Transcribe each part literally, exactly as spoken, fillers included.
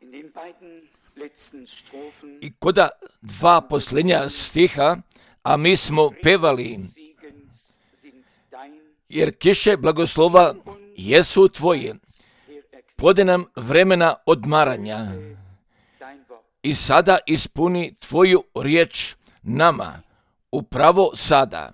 I koda dva posljednja stiha, a mi smo pevali, jer kiše blagoslova jesu tvoje, pode nam vremena odmaranja i sada ispuni tvoju riječ nama, upravo sada.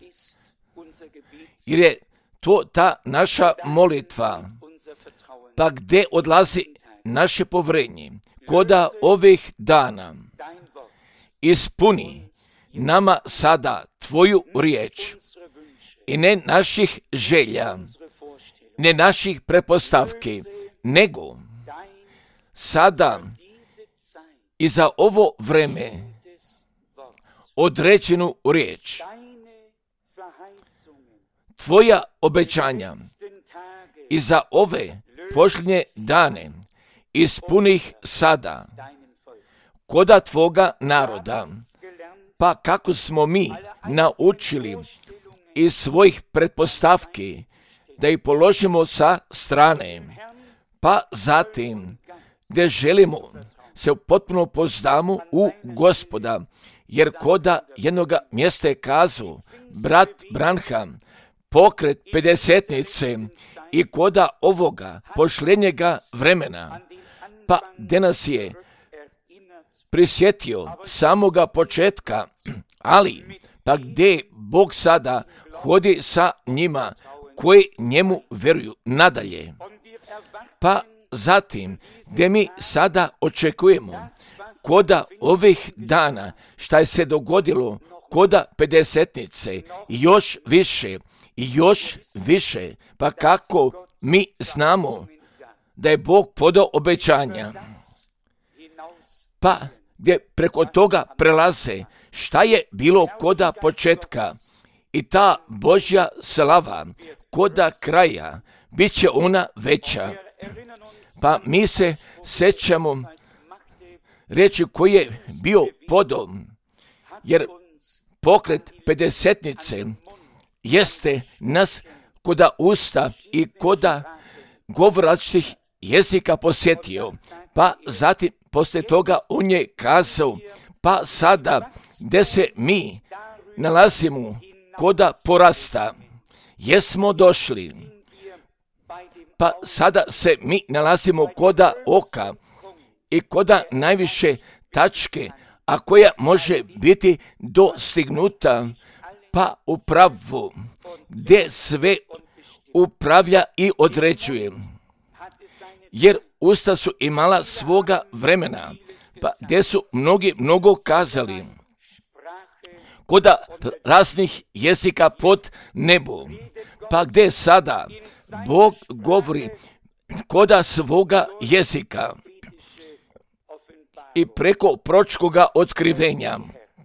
Jer je to ta naša molitva, pa gdje odlazi naše povrenje, koda ovih dana ispuni nama sada tvoju riječ i ne naših želja, ne naših pretpostavki, nego sada i za ovo vreme određenu riječ. Tvoja obećanja i za ove posljednje dane ispunih sada koda tvoga naroda, pa kako smo mi naučili iz svojih pretpostavki da ih položimo sa strane, pa zatim gdje želimo se potpuno pozdamo u Gospoda, jer koda jednoga mjesta je kazao brat Branham, pokret pedesetnice i koda ovoga posljednjega vremena, pa gdje nas je prisjetio samoga početka, ali pa gdje Bog sada hodi sa njima koji njemu vjeruju nadalje. Pa zatim gdje mi sada očekujemo koda ovih dana šta je se dogodilo koda pedesetnice još više i još više, pa kako mi znamo da je Bog podao obećanja, pa gdje preko toga prelaze šta je bilo koda početka i ta Božja slava koda kraja, bit će ona veća. Pa mi se sjećamo reći koji je bio podom, jer pokret pedesetnice jeste nas koda usta i koda govor različitih jezika posjetio, pa zatim poslije toga on je kazao, pa sada gdje se mi nalazimo koda porasta, jesmo došli, pa sada se mi nalazimo koda oka i koda najviše tačke, a koja može biti dostignuta, pa upravo gdje sve upravlja i određuje. Jer usta su imala svoga vremena, pa gdje su mnogi mnogo kazali, koda raznih jezika pod nebo, pa gdje sada Bog govori koda svoga jezika i preko proročkoga otkrivenja.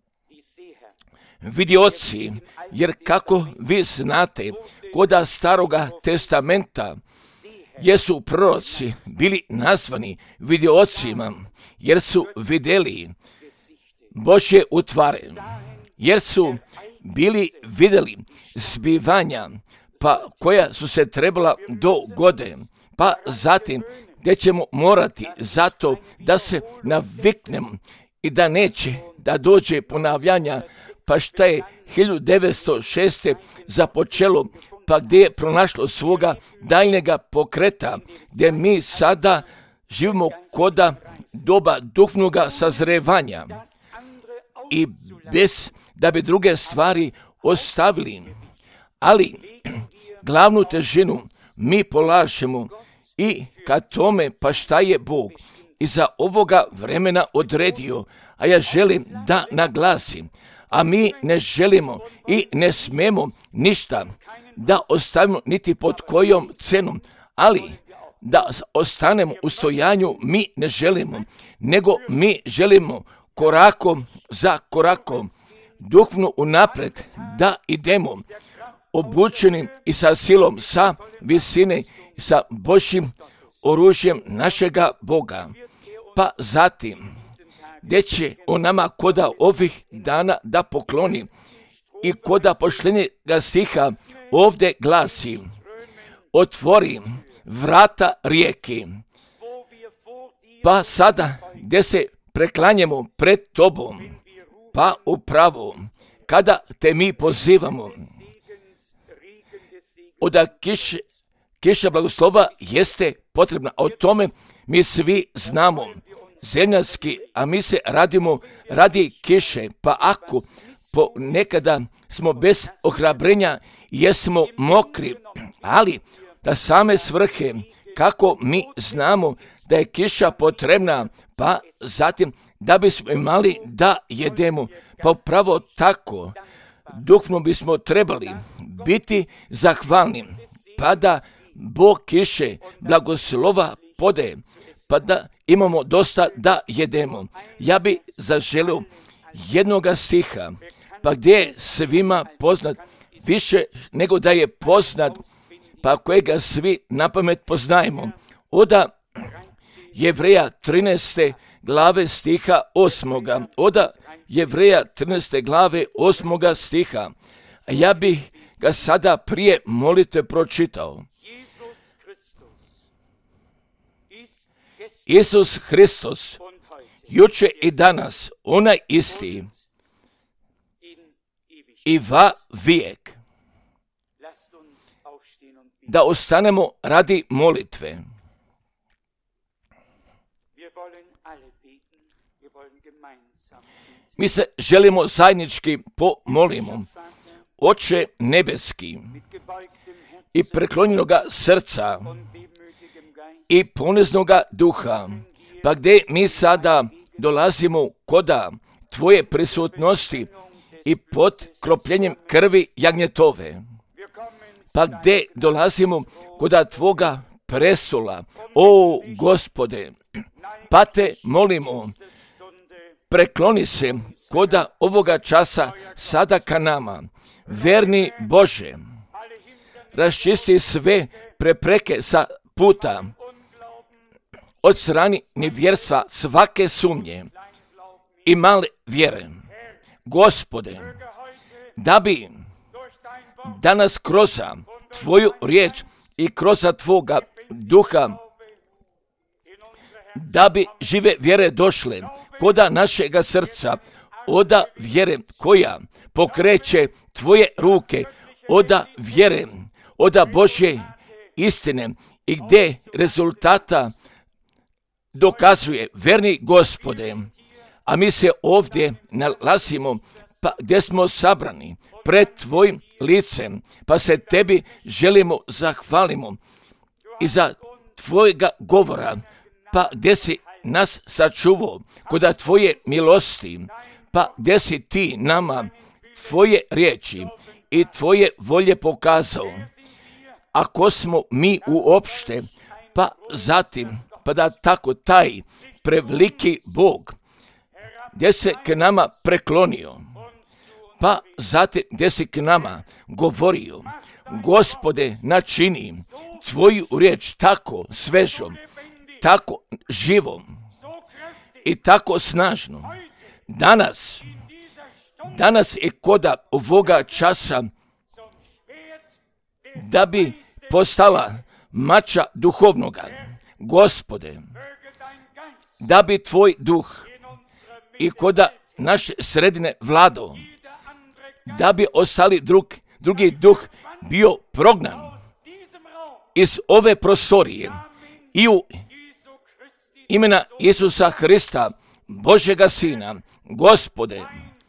Vidioci, jer kako vi znate, koda staroga testamenta jesu proroci bili nazvani vidiocima, jer su vidjeli Božje utvare, jer su bili vidjeli zbivanja, pa koja su se trebala dogode, pa zatim gdje ćemo morati zato da se naviknemo i da neće da dođe ponavljanja, pa šta je hiljadu devetsto šeste započelo, pa gdje je pronašlo svoga daljnjega pokreta, gdje mi sada živimo koda doba duhovnoga sazrevanja i bez da bi druge stvari ostavili, ali glavnu težinu mi polažemo i kad tome pa šta je Bog iza ovoga vremena odredio, a ja želim da naglasim, a mi ne želimo i ne smemo ništa da ostavimo niti pod kojom cenom, ali da ostanemo u stojanju mi ne želimo, nego mi želimo korakom za korakom duhovno unapred da idemo obučenim i sa silom, sa visine i sa Božjim oružjem našega Boga. Pa zatim, gdje će on nama koda ovih dana da pokloni i koda posljednjega stiha ovdje glasi: otvori vrata rijeke Pa sada, gdje se preklanjamo pred tobom, pa upravo, kada te mi pozivamo, oda kiše, kiša blagoslova jeste potrebna. O tome mi svi znamo, zemljanski, a mi se radimo radi kiše, pa ako po nekada smo bez ohrabrenja, jesmo mokri, ali da same svrhe, kako mi znamo da je kiša potrebna, pa zatim da bismo imali da jedemo, pa upravo tako, duhovno bismo trebali biti zahvalni, pa da Bog kiše blagoslova pode, pa da imamo dosta da jedemo. Ja bi zaželio jednoga stiha, pa gdje je svima poznat, više nego da je poznat, pa kojega svi napamet poznajemo. Oda Jevreja trinaeste glave stiha osmoga. Oda Jevreja trinaeste glave osmoga stiha. A ja bih ga sada prije molitve pročitao. Isus Hristos, juče i danas, onaj isti i va vijek. Da ostanemo radi molitve. Mi se želimo zajednički pomolimo. Oče nebeski i preklonjenoga srca i poniznoga duha, pa gdje mi sada dolazimo koda tvoje prisutnosti i pod kropljenjem krvi jagnjetove, pa gdje dolazimo koda tvoga prestola, o Gospode, pa te molimo, prekloni se koda ovoga časa sada ka nama, verni Bože, raščisti sve prepreke sa puta, odstrani nevjerstva svake sumnje i male vjere. Gospode, da bi danas kroz tvoju riječ i kroz tvoga duha, da bi žive vjere došle koda našega srca, oda vjere koja pokreće tvoje ruke, oda vjere, oda Božje istine i gdje rezultata dokazuje verni Gospode. A mi se ovdje nalazimo, pa gdje smo sabrani pred tvojim licem, pa se tebi želimo zahvalimo i za tvojega govora, pa gdje si nas sačuvao koda tvoje milosti, pa gdje si ti nama tvoje riječi i tvoje volje pokazao. Ako smo mi uopšte, pa zatim, pa da tako taj preveliki Bog, gdje se k nama preklonio, pa zatim gdje si k nama govorio, Gospode, načini tvoju riječ tako svežom, tako živom i tako snažno. Danas, danas je koda ovoga časa, da bi postala mača duhovnoga. Gospode, da bi tvoj duh i koda naše sredine vlado, da bi ostali drug, drugi duh bio prognan iz ove prostorije i u imena Isusa Hrista, Božega Sina, Gospode,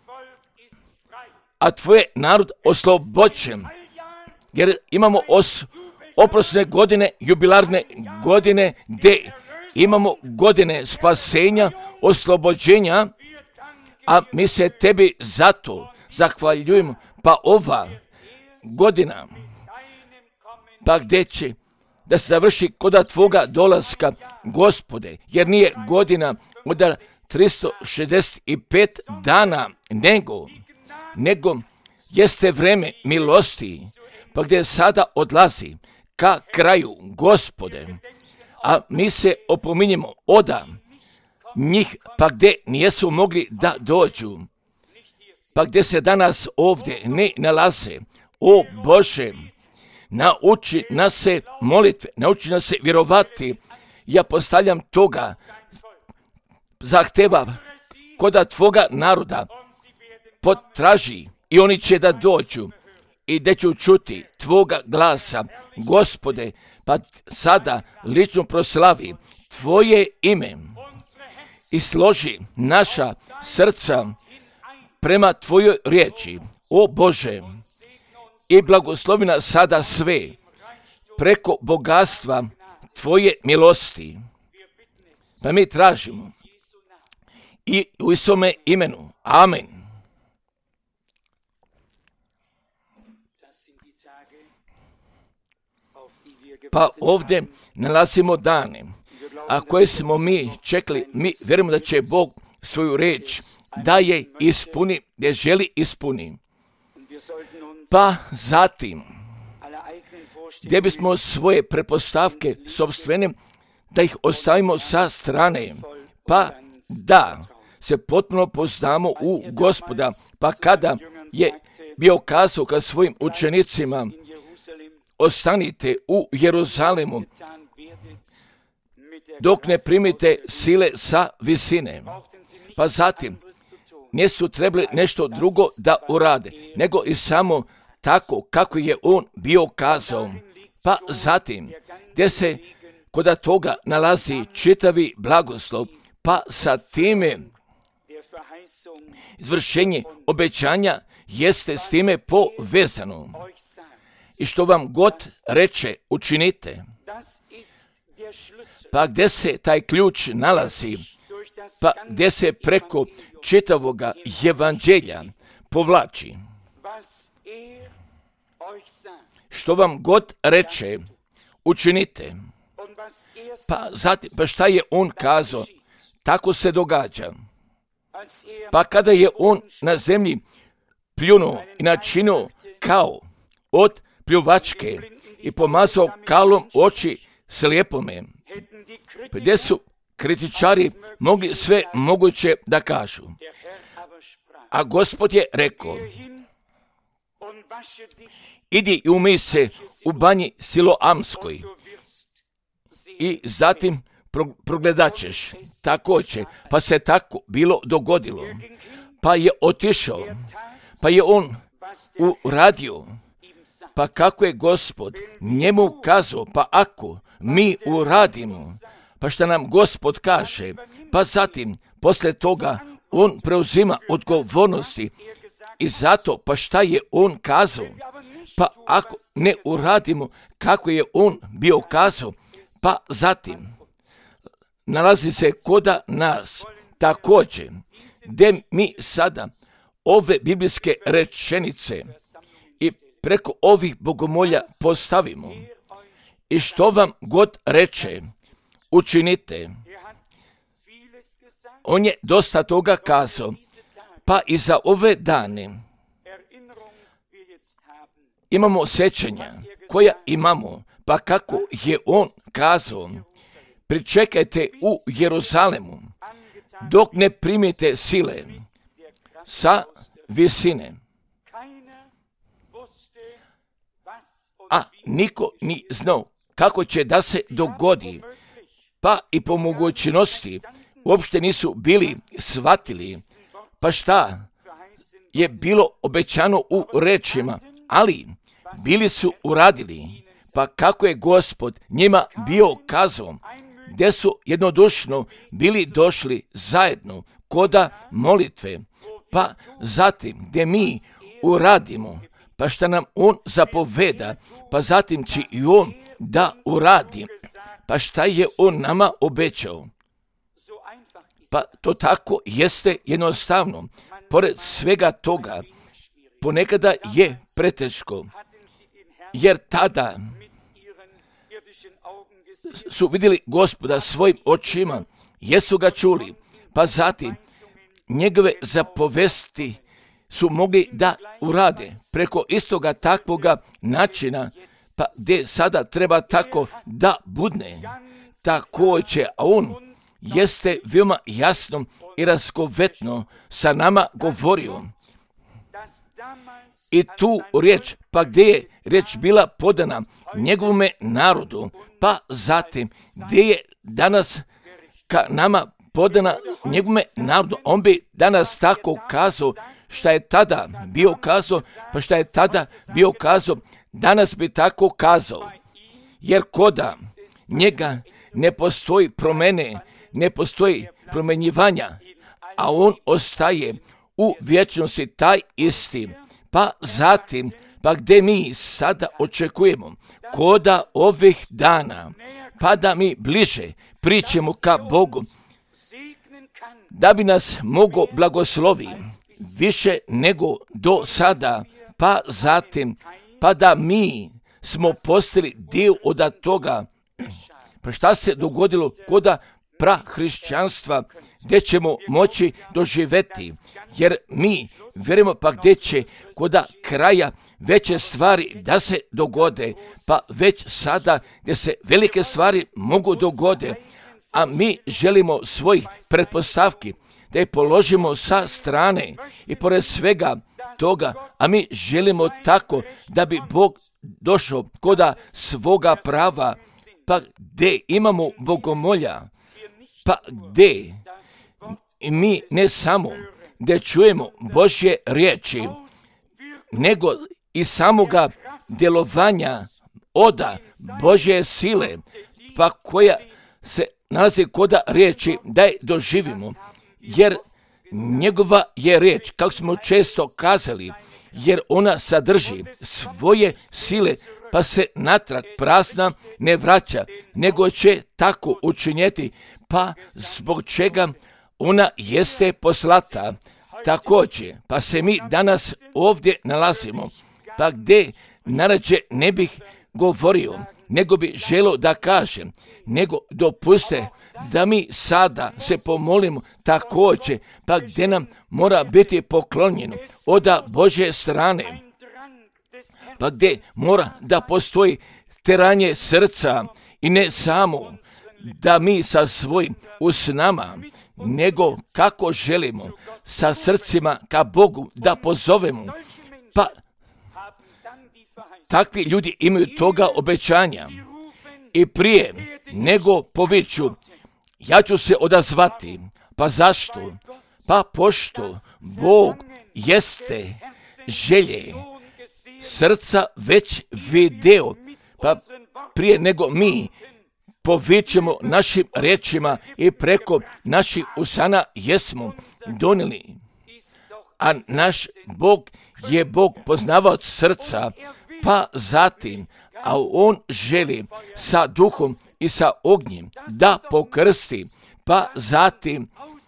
a tvoj narod oslobođen, jer imamo os, oprosne godine, jubilarne godine, gdje imamo godine spasenja, oslobođenja, a mi se tebi zato zahvaljujemo, pa ova godina, pa gdje će da se završi koda tvoga dolaska, Gospode, jer nije godina od tristo šezdeset pet dana, nego, nego jeste vreme milosti, pa gdje sada odlazi ka kraju, Gospode, a mi se opominjemo oda njih, pa gdje nijesu mogli da dođu, pa gdje se danas ovdje ne nalaze. O Bože, nauči nas se molitve, nauči nas se vjerovati. Ja postavljam toga zahteva koda tvoga naroda potraži i oni će da dođu i da ću čuti tvoga glasa, Gospode, pa sada lično proslavi tvoje ime i složi naša srca prema tvojoj riječi, o Bože, i blagoslovi nas sada sve preko bogatstva tvoje milosti. Pa mi tražimo i u Isome imenu. Amen. Pa ovdje nalazimo dane, a koje smo mi čekali, mi vjerujemo da će Bog svoju riječ da je ispuni, gdje želi ispuni. Pa zatim, gdje bismo svoje pretpostavke sopstvene, da ih ostavimo sa strane, pa da se potpuno poznamo u Gospoda, pa kada je bio kazao ka svojim učenicima, ostanite u Jeruzalemu dok ne primite sile sa visine. Pa zatim, nisu trebali nešto drugo da urade, nego i samo tako kako je on bio kazao. Pa zatim, gdje se koda toga nalazi čitavi blagoslov, pa sa time izvršenje obećanja jeste s time povezano. I što vam god reče, učinite. Pa gdje se taj ključ nalazi, pa gdje se preko čitavoga evanđelja povlači. Što vam god reče, učinite. Pa zatim, pa šta je on kazao? Tako se događa. Pa kada je on na zemlji pljunuo i načinio kao od pljuvačke i pomazao kalom oči slijepome, gdje su kritičari mogli sve moguće da kažu. A Gospod je rekao, idi i umij se u banji Siloamskoj i zatim progledat ćeš. Također, pa se tako bilo dogodilo. Pa je otišao, pa je on uradio, pa kako je Gospod njemu kazao, pa ako mi uradimo, pa šta nam Gospod kaže, pa zatim, posle toga, on preuzima odgovornosti i zato, pa šta je on kazao, pa ako ne uradimo kako je on bio kazao, pa zatim, nalazi se koda nas, također, gdje mi sada ove biblijske rečenice i preko ovih bogomolja postavimo. I što vam god reče, učinite. On je dosta toga kazao, pa i za ove dane imamo sjećanja koja imamo, pa kako je on kazao, pričekajte u Jeruzalemu dok ne primite sile sa visine. A niko ni znao kako će da se dogodi, pa i po mogućnosti uopšte nisu bili shvatili, pa šta je bilo obećano u rečima, ali bili su uradili, pa kako je Gospod njima bio kazao, gdje su jednodušno bili došli zajedno koda molitve, pa zatim gdje mi uradimo, pa šta nam on zapoveda, pa zatim će i on da uradi, pa šta je on nama obećao. Pa to tako jeste jednostavno. Pored svega toga, ponekada je preteško, jer tada su vidjeli Gospoda svojim očima, jesu ga čuli, pa zatim njegove zapovesti su mogli da urade preko istoga takvoga načina, pa gdje sada treba tako da budne. Također, a on jeste veoma jasno i razgovetno sa nama govorio. I tu riječ, pa gdje je riječ bila podana njegovome narodu, pa zatim gdje je danas ka nama podana njegovome narodu. On bi danas tako kazao šta je tada bio kazao, pa šta je tada bio kazao, danas bi tako kazao. Jer koda njega ne postoji promene, ne postoji promenjivanja, a on ostaje u vječnosti taj isti. Pa zatim, pa gdje mi sada očekujemo, koda ovih dana, pa da mi bliže pričemo ka Bogu, da bi nas mogo blagoslovi više nego do sada, pa zatim, pa da mi smo postali dio od toga. Pa šta se dogodilo koda prahrišćanstva, gdje ćemo moći doživjeti, jer mi vjerujemo pa gdje će koda kraja veće stvari da se dogode, pa već sada gdje se velike stvari mogu dogode, a mi želimo svojih pretpostavki da je položimo sa strane i pored svega toga, a mi želimo tako da bi Bog došao koda svoga prava, pa gdje imamo bogomolja, pa gdje mi ne samo gdje čujemo Božje riječi, nego i samoga djelovanja oda Božje sile, pa koja se nalazi koda riječi da je doživimo, jer njegova je riječ, kako smo često kazali, jer ona sadrži svoje sile, pa se natrag prazna ne vraća, nego će tako učinjeti, pa zbog čega ona jeste poslata. Također, pa se mi danas ovdje nalazimo, pa gdje narađe ne bih govorio, nego bi želio da kažem, nego dopuste da mi sada se pomolimo također, pa gdje nam mora biti poklonjeno od Božje strane, pa gdje mora da postoji teranje srca i ne samo da mi sa svojim usnama, nego kako želimo sa srcima ka Bogu da pozovemo, pa takvi ljudi imaju toga obećanja i prije nego poviću, ja ću se odazvati. Pa zašto? Pa pošto Bog jeste želje srca već video, pa prije nego mi povićemo našim riječima i preko naših usana jesmo donijeli. A naš Bog je Bog poznavaoc srca, pa zatim, a on želi sa duhom i sa ognjem da pokrsti, pa zatim,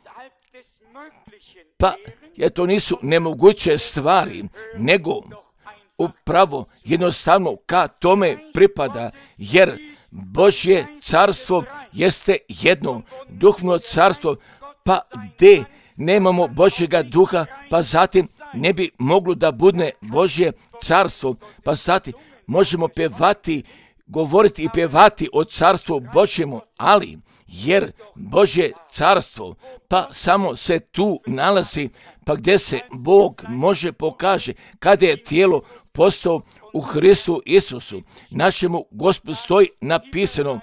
pa jer to nisu nemoguće stvari, nego upravo jednostavno ka tome pripada, jer Božje carstvo jeste jedno duhovno carstvo, pa gdje nemamo Božjega duha, pa zatim ne bi moglo da bude Božje carstvo, pa zatim možemo pevati, govoriti i pevati o carstvu Božjemu, ali jer Božje carstvo, pa samo se tu nalazi, pa gdje se Bog može pokaže, kada je tijelo postao u Hristu Isusu, našemu Gospodu stoji napisano,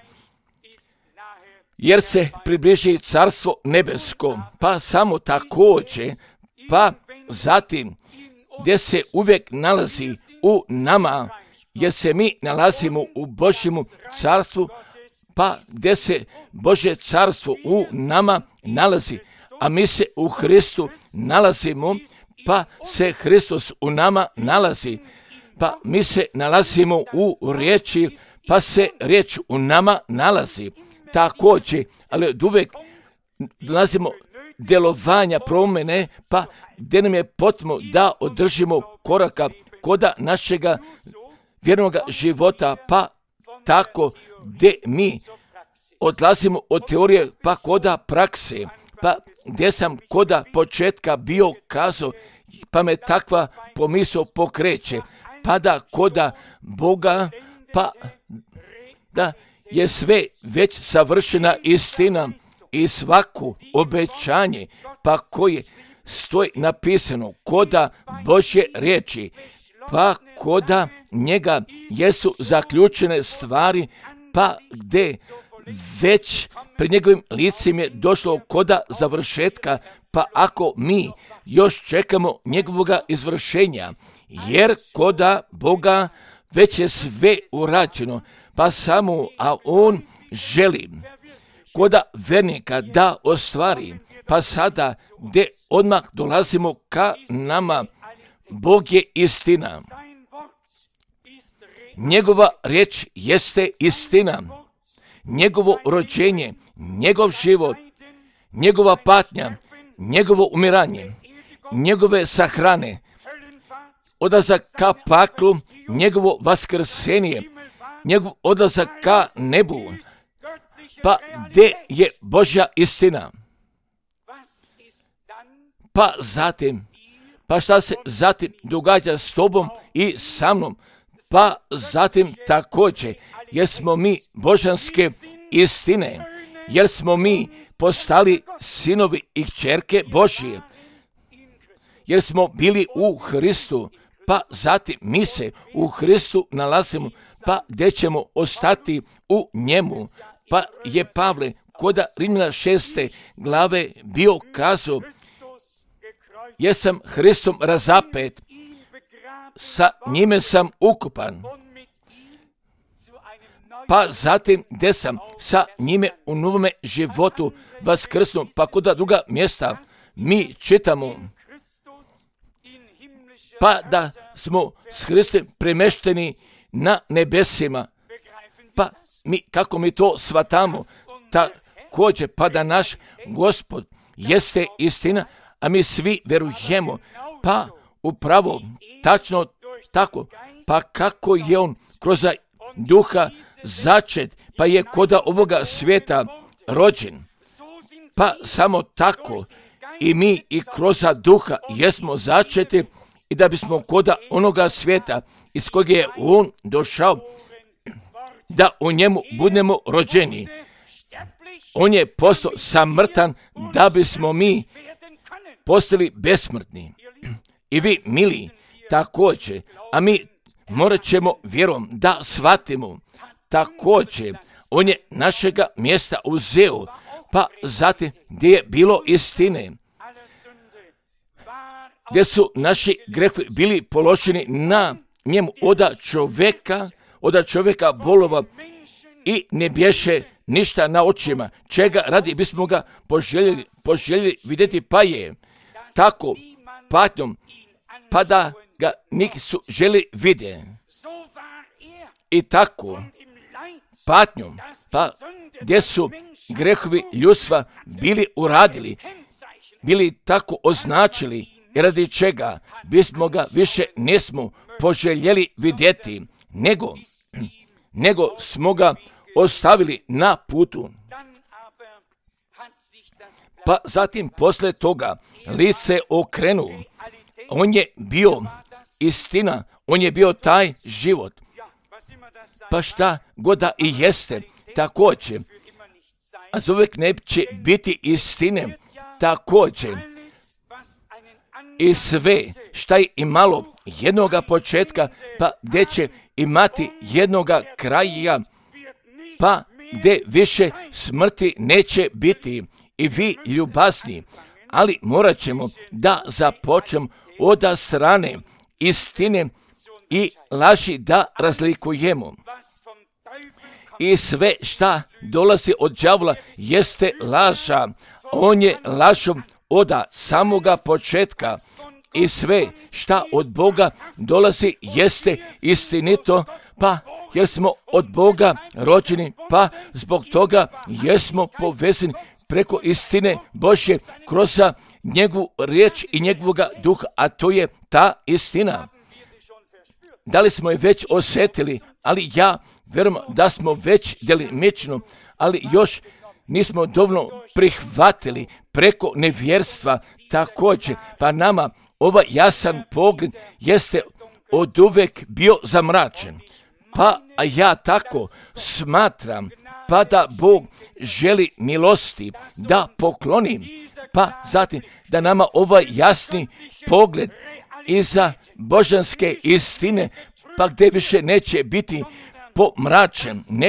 jer se približi carstvo nebesko, pa samo također, pa zatim gdje se uvijek nalazi u nama, jer se mi nalazimo u Božjemu carstvu, pa gdje se Božje carstvo u nama nalazi, a mi se u Hristu nalazimo, pa se Hristos u nama nalazi, pa mi se nalazimo u riječi, pa se riječ u nama nalazi. Također, ali od uvijek nalazimo djelovanja promjene, pa gdje nam je potrebno da održimo koraka koda našega vjernog života, pa tako gdje mi odlazimo od teorije pa koda prakse, pa gdje sam koda početka bio kazao, pa me takva pomisao pokreće, pa da koda Boga, pa da je sve već savršena istina i svako obećanje, pa koje stoji napisano koda Božje riječi, pa koda njega jesu zaključene stvari, pa gdje već pred njegovim licem je došlo koda završetka, pa ako mi još čekamo njegovoga izvršenja, jer koda Boga već je sve urađeno, pa samo, a on želi koda vernika da ostvari, pa sada gdje odmah dolazimo ka nama, Bog je istina. Njegova riječ jeste istina. Njegovo rođenje, njegov život, njegova patnja, njegovo umiranje, njegove sahrane, odlazak ka paklu, njegovo vaskrsenje, njegov odlazak ka nebu. Pa gdje je Božja istina? Pa zatim, pa šta se zatim događa s tobom i sa mnom? Pa zatim također, jer smo mi božanske istine, jer smo mi postali sinovi i kćerke Božje, jer smo bili u Hristu, pa zatim mi se u Hristu nalazimo, pa gdje ćemo ostati u njemu. Pa je Pavle koda Rimljana šeste glave bio kazao, jer sam Hristom razapet, sa njime sam ukupan, pa zatim gdje sam sa njime u novome životu vaskrsnu, pa koda druga mjesta mi čitamo, pa da smo s Hristom premešteni na nebesima. Pa mi, kako mi to shvatamo, također, pa da naš Gospod jeste istina, a mi svi verujemo, pa upravo tačno tako, pa kako je on kroz duha začet, pa je koda ovoga svijeta rođen, pa samo tako i mi i kroz duha jesmo začeti, i da bismo koda onoga svijeta iz kojeg je on došao, da u njemu budemo rođeni. On je postao samrtan da bismo mi postali besmrtni. I vi, mili, također, a mi morat ćemo vjerom da shvatimo, također, on je našega mjesta uzeo, pa zatim gdje je bilo istine, gdje su naši grehovi bili položeni na njemu oda čovjeka, oda čovjeka bolova i ne bješe ništa na očima, čega radi bismo ga poželjeli, poželjeli vidjeti, pa je tako patnjom, pa da ga nisu želi vidjeti. I tako patnjom, pa gdje su grehovi ljudstva bili uradili, bili tako označili, i radi čega bismo ga više nismo poželjeli vidjeti, nego, nego smo ga ostavili na putu. Pa zatim posle toga lice okrenuo. On je bio istina, on je bio taj život. Pa šta god da i jeste, također, a za uvijek neće biti istine, također, i sve šta je imalo jednoga početka, pa gdje će imati jednoga kraja, pa gdje više smrti neće biti. I vi ljubazni, ali morat ćemo da započnemo od strane istine i laži da razlikujemo. I sve šta dolazi od đavola jeste laža. On je lažom od samoga početka. I sve šta od Boga dolazi jeste istinito, pa jer smo od Boga rođeni, pa zbog toga jesmo povezani preko istine Božje kroz njegovu riječ i njegovoga duha, a to je ta istina. Da li smo je već osjetili, ali ja vjerujem da smo već delimično, ali još nismo dovoljno prihvatili preko nevjerstva također, pa nama ovaj jasan pogled jeste od uvek bio zamračen. Pa ja tako smatram, pa da Bog želi milosti da pokloni, pa zatim da nama ovaj jasni pogled iza božanske istine, pa gdje više neće biti pomračen, nego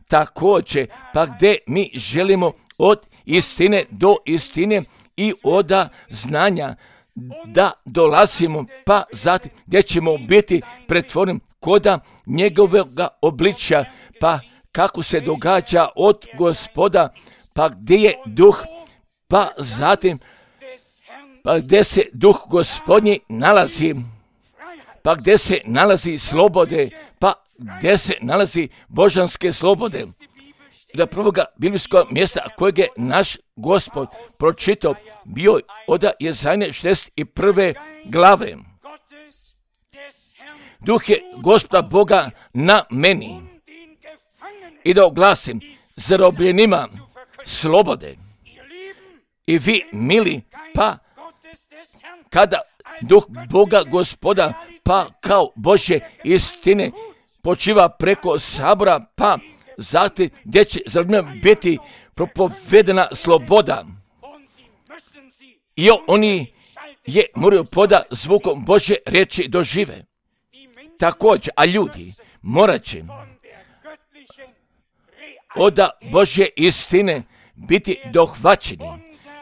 također, pa gdje mi želimo od istine do istine i od znanja da dolazimo, pa zatim gdje ćemo biti pretvoreni koda njegovega obličja, pa kako se događa od Gospoda, pa gdje je duh, pa zatim pa gdje se duh Gospodnji nalazi, pa gdje se nalazi slobode, pa gdje se nalazi božanske slobode. Da prvoga biblijskog mjesta kojeg je naš Gospod pročitao bio od Jezajne šezdeset prve glave. Duh je Gospoda Boga na meni i da oglasim zarobljenima slobode. I vi, mili, pa kada duh Boga Gospoda, pa kao Božje istine počiva preko sabora, pa zatim gdje će zarobljenima biti propovedena sloboda. I oni je moraju poda zvukom Božje riječi dožive. Također, a ljudi morat će od Božje istine biti dohvaćeni.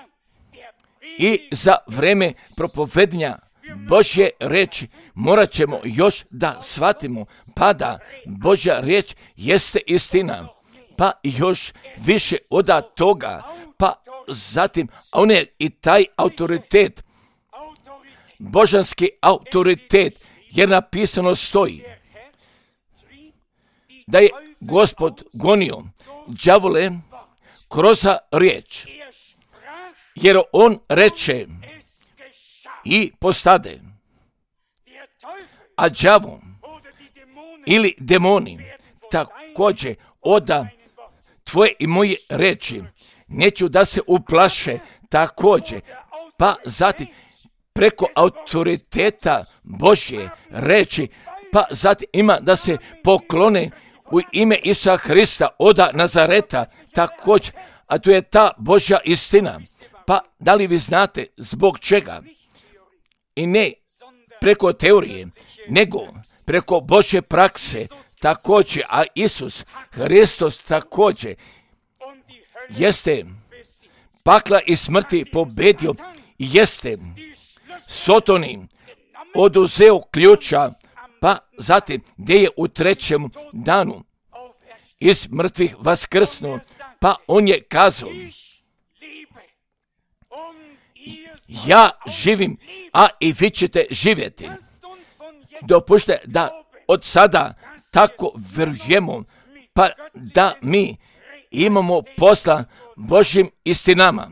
I za vreme propovednja Božje riječi morat ćemo još da shvatimo, pa da Božja riječ jeste istina, pa još više od toga, pa zatim on je i taj autoritet, božanski autoritet, jer napisano stoji da je Gospod gonio đavole kroz riječ, jer on reče i postade. A đavo ili demoni također od tvoje i moje reči neću da se uplaše također, pa zatim preko autoriteta Božje reči, pa zatim ima da se poklone u ime Isusa Hrista od Nazareta također, a to je ta Božja istina. Pa da li vi znate zbog čega? I ne preko teorije, nego preko Božje prakse također, a Isus Hristos također jeste pakla i smrti pobedio, jeste Sotoni oduzeo ključa, pa zatim gdje je u trećem danu iz mrtvih vaskrsnuo, pa on je kazao: ja živim, a i vi ćete živjeti. Dopušte da od sada tako vjerujemo, pa da mi imamo posla Božjim istinama.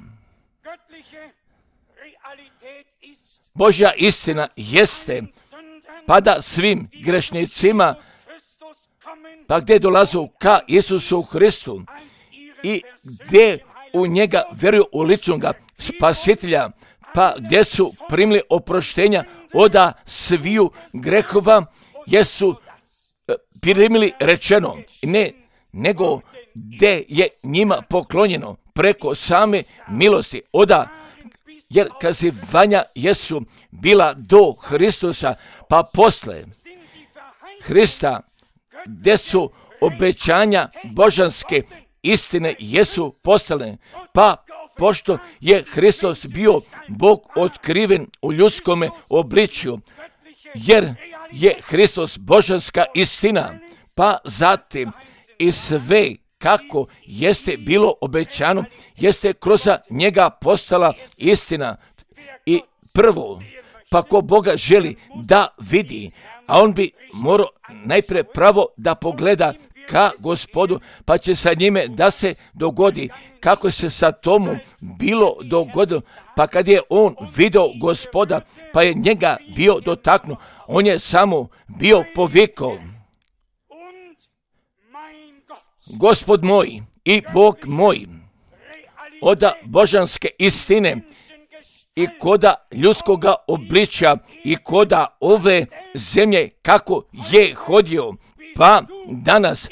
Božja istina jeste, pa da svim grešnicima, pa gdje dolazu ka Isusu Hristu i gdje u njega vjeruju u ličnoga spasitelja, pa gdje su primili oproštenja od sviju grehova, jesu primili rečeno, ne, nego gdje je njima poklonjeno preko same milosti oda, jer kazivanja jesu bila do Hristusa, pa posle Hrista, gdje su obećanja božanske istine jesu postale, pa pošto je Hristos bio Bog otkriven u ljudskome obličju, jer je Hristos božanska istina, pa zatim i sve kako jeste bilo obećano, jeste kroz njega postala istina. I prvo, pa ko Boga želi da vidi, a on bi morao najprije pravo da pogleda ka Gospodu, pa će sa njime da se dogodi kako se sa Tomom bilo dogodilo, pa kad je on vidio Gospoda, pa je njega bio dotaknuo, on je samo bio povikao: Gospod moj i Bog moj, od božanske istine i koda ljudskoga obličja i koda ove zemlje kako je hodio, pa danas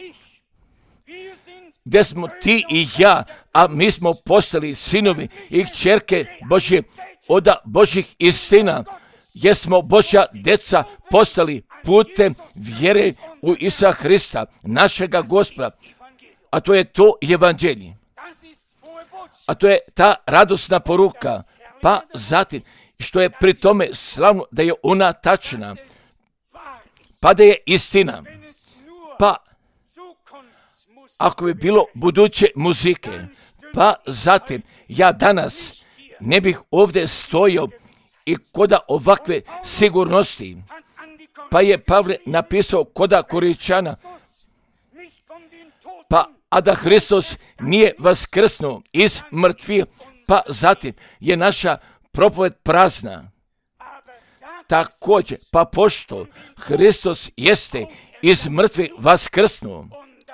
gdje smo ti i ja, a mi smo postali sinovi i kćerke Božje od Božjih istina, jer smo Božja deca postali putem vjere u Isusa Hrista, našega Gospoda. a to je to evanđelje. A to je ta radosna poruka. Pa zatim, što je pri tome slavno da je ona tačna, pa da je istina. Pa, ako bi bilo buduće muzike, pa zatim, ja danas ne bih ovdje stojio i koda ovakve sigurnosti. Pa je Pavle napisao koda Koričana, pa a da Hristos nije vaskrsnuo iz mrtvih, pa zatim je naša propoved prazna. Također, pa pošto Hristos jeste iz mrtvih vaskrsnuo,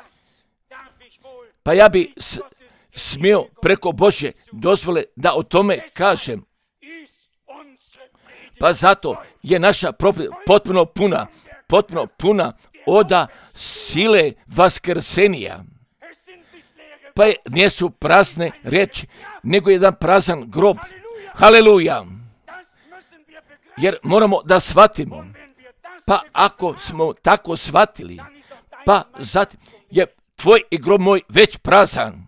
pa ja bi s, smio preko Božje dozvole da o tome kažem. Pa zato je naša propoved potpuno puna, potpuno puna oda sile vaskrsenija. Pa je, nisu prazne riječi, nego jedan prazan grob. Haleluja! Jer moramo da shvatimo. Pa ako smo tako shvatili, pa zatim je tvoj i grob moj već prazan.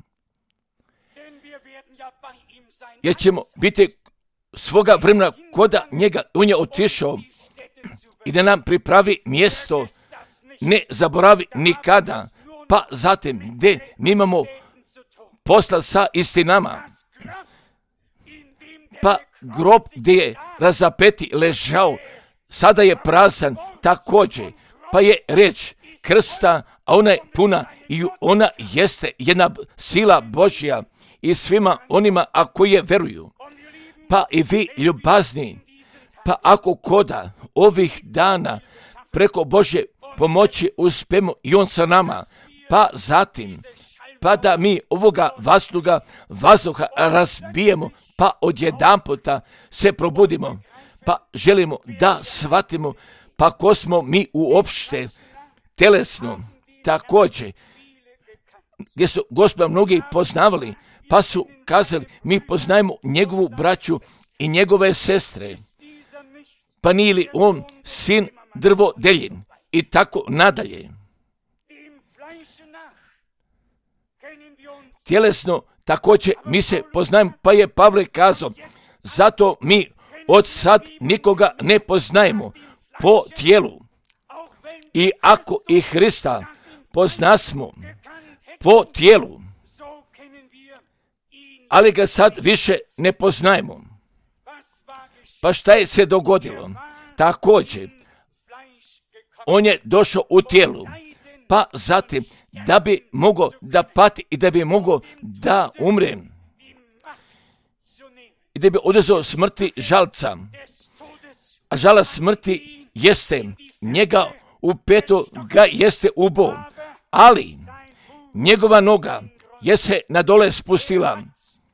Jer ćemo biti svoga vremena koda njega, on je otišao i da nam pripravi mjesto, ne zaboravi nikada. Pa zatim gdje mi imamo posla sa istinama. Pa grob gdje je razapeti ležao, sada je prazan također. Pa je riječ krsta, a ona je puna i ona jeste jedna sila Božja i svima onima a koje veruju. Pa i vi ljubazni, pa ako koda ovih dana preko Božje pomoći uspemo i on sa nama, pa zatim, pa da mi ovoga vazduha, vazduha razbijemo, pa odjedanputa se probudimo, pa želimo da shvatimo, pa ko smo mi uopšte telesno, također, gdje su Gospoda mnogi poznavali, pa su kazali, mi poznajemo njegovu braću i njegove sestre, pa nije li on sin drvodeljin i tako nadalje. Tjelesno također mi se poznajemo, pa je Pavle kazao, zato mi od sad nikoga ne poznajemo po tijelu. I ako i Hrista poznasmo po tijelu, ali ga sad više ne poznajemo. Pa šta je se dogodilo? Također, on je došao u tijelu, pa zatim da bi mogao da pati i da bi mogao da umre. I da bi oduzeo smrti žalca. A žala smrti jeste njega u petu ga jeste ubo, ali njegova noga je se na dole spustila.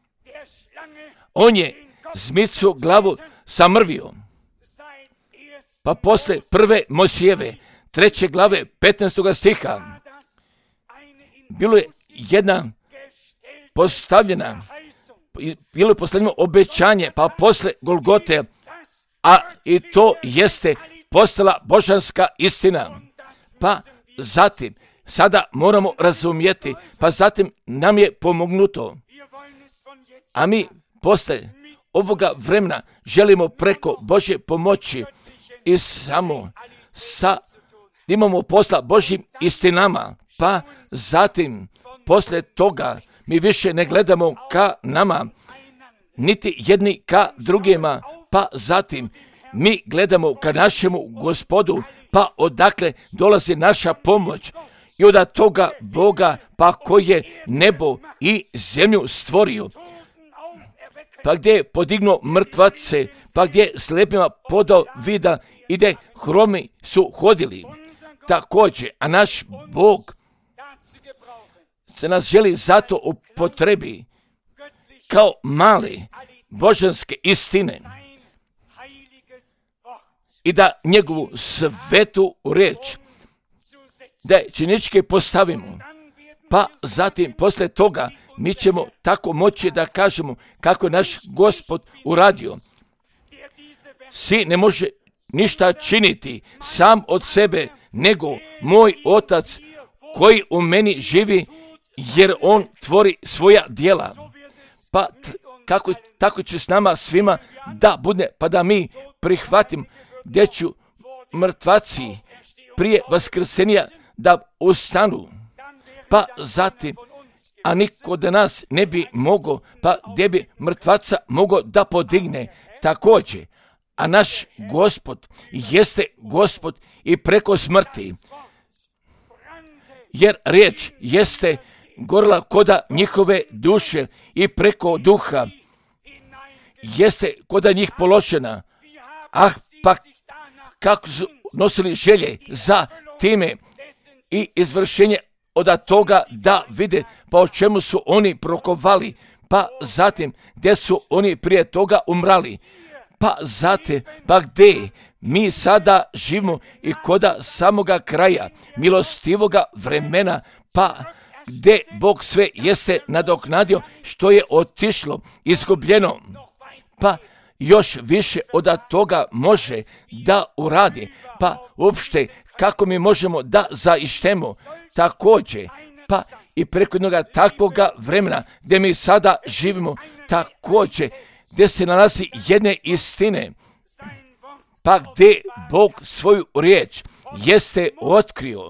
On je zmicu glavu samrvio. Pa posle prve Mojsijeve, treće glave, petnaestog stiha, bilo je jedna postavljena, bilo je postavljeno obećanje, pa posle Golgote, a i to jeste postala božanska istina. Pa zatim, sada moramo razumjeti, pa zatim nam je pomognuto, a mi posle ovoga vremena želimo preko Božje pomoći i samo sa imamo posla Božjim istinama, pa zatim posle toga mi više ne gledamo ka nama, niti jedni ka drugima, pa zatim mi gledamo ka našemu Gospodu, pa odakle dolazi naša pomoć i od toga Boga, pa koji je nebo i zemlju stvorio, pa gdje je podignuo mrtvace, pa gdje je slijepima podao vida i gdje hromi su hodili. Također, a naš Bog se nas želi zato upotrebi kao male božanske istine i da njegovu svetu riječ da je činičke postavimo, pa zatim posle toga mi ćemo tako moći da kažemo kako je naš Gospod uradio. Si ne može ništa činiti sam od sebe, nego moj Otac koji u meni živi jer on tvori svoja djela. Pa t- kako, tako će s nama svima da bude, pa da mi prihvatim gdje ću mrtvaci prije vaskrsenja da ustanu. Pa zatim, a niko od nas ne bi mogao, pa gdje bi mrtvaca mogao da podigne također. A naš Gospod jeste Gospod i preko smrti, jer riječ jeste gorila koda njihove duše i preko duha jeste koda njih položena. Ah, pa kako su nosili želje za time i izvršenje od toga da vide pa o čemu su oni prokovali, pa zatim gdje su oni prije toga umrali, pa zatim pa gdje mi sada živimo i koda samoga kraja milostivoga vremena, pa gdje Bog sve jeste nadoknadio što je otišlo, izgubljeno, pa još više od toga može da uradi, pa uopšte kako mi možemo da zaištemo također, pa i preko jednoga takvoga vremena gdje mi sada živimo također, gdje se nalazi jedne istine, pa gdje Bog svoju riječ jeste otkrio,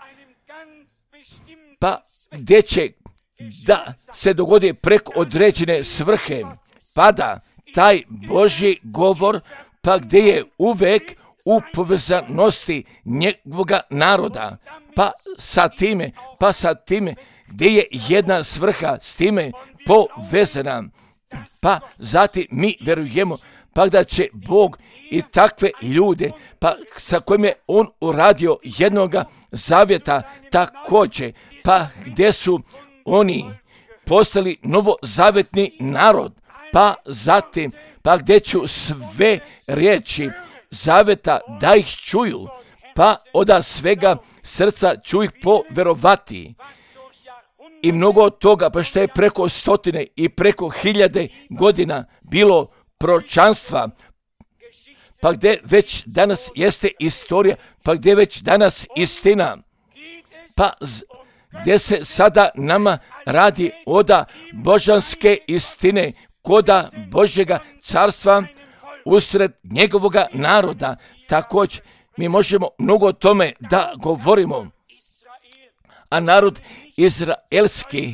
pa gdje će da se dogodi preko određene svrhe, pa da taj Božji govor, pa gdje je uvek u povezanosti njegovoga naroda, pa sa time, pa sa time gdje je jedna svrha s time povezana, pa zatim mi verujemo pa da će Bog i takve ljude, pa sa kojim je on uradio jednoga zavjeta također, pa gdje su oni postali novozavjetni narod, pa zatim, pa gdje ću sve riječi zavjeta da ih čuju, pa od svega srca ću ih poverovati. I mnogo od toga, pa što je preko stotine i preko hiljade godina bilo proročanstva, pa gdje već danas jeste istorija, pa gdje već danas istina, pa z- gdje se sada nama radi oda božanske istine, koda Božjega carstva usred njegovoga naroda. Također mi možemo mnogo o tome da govorimo. A narod izraelski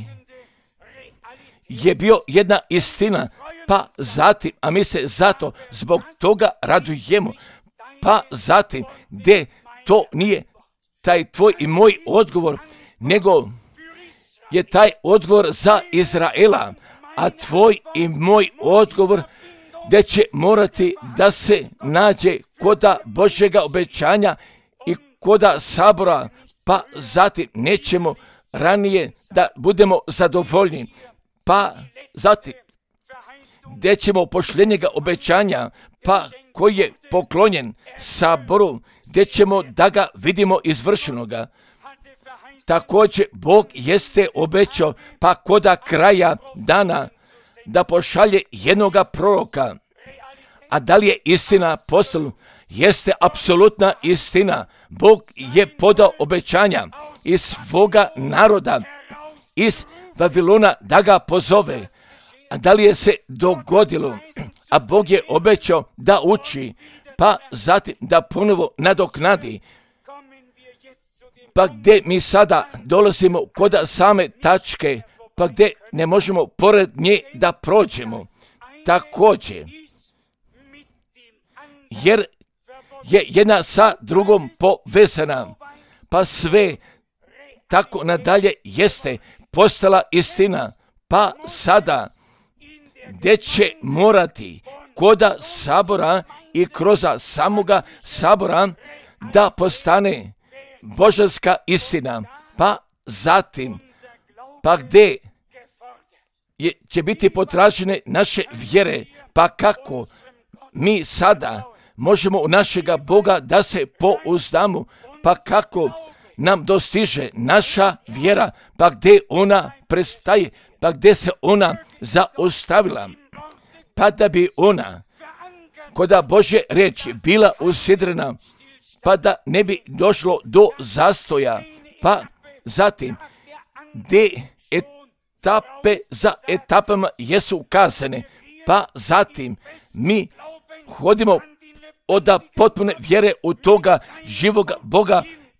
je bio jedna istina, pa zatim, a mi se zato zbog toga radujemo, pa zatim gdje to nije taj tvoj i moj odgovor, nego je taj odgovor za Izraela, a tvoj i moj odgovor gdje će morati da se nađe koda Božjega obećanja i koda sabora, pa zatim nećemo ranije da budemo zadovoljni, pa zatim gdje ćemo pošljenjega obećanja, pa koji je poklonjen saboru, gdje ćemo da ga vidimo izvršenoga. Također Bog jeste obećao, pa koda kraja dana da pošalje jednoga proroka. A da li je istina apostolu? Jeste apsolutna istina. Bog je podao obećanja iz svoga naroda, iz Vavilona, da ga pozove. A da li je se dogodilo? A Bog je obećao da uči, pa zatim da ponovo nadoknadi. Pa gdje mi sada dolazimo kod same tačke, pa gdje ne možemo pored nje da prođemo. Također, jer je jedna sa drugom povezana, pa sve tako nadalje jeste postala istina, pa sada gdje će morati koda sabora i kroz samoga sabora da postane božanska istina, pa zatim, pa gdje je, će biti potražene naše vjere, pa kako mi sada možemo u našega Boga da se pouzdamo, pa kako nam dostiže naša vjera, pa gdje ona prestaje, pa gdje se ona zaustavila, pa da bi ona koda Božje riječi bila usidrena, pa da ne bi došlo do zastoja, pa zatim gdje etape za etapama jesu ukazane, pa zatim mi hodimo od potpune vjere u toga živoga Boga,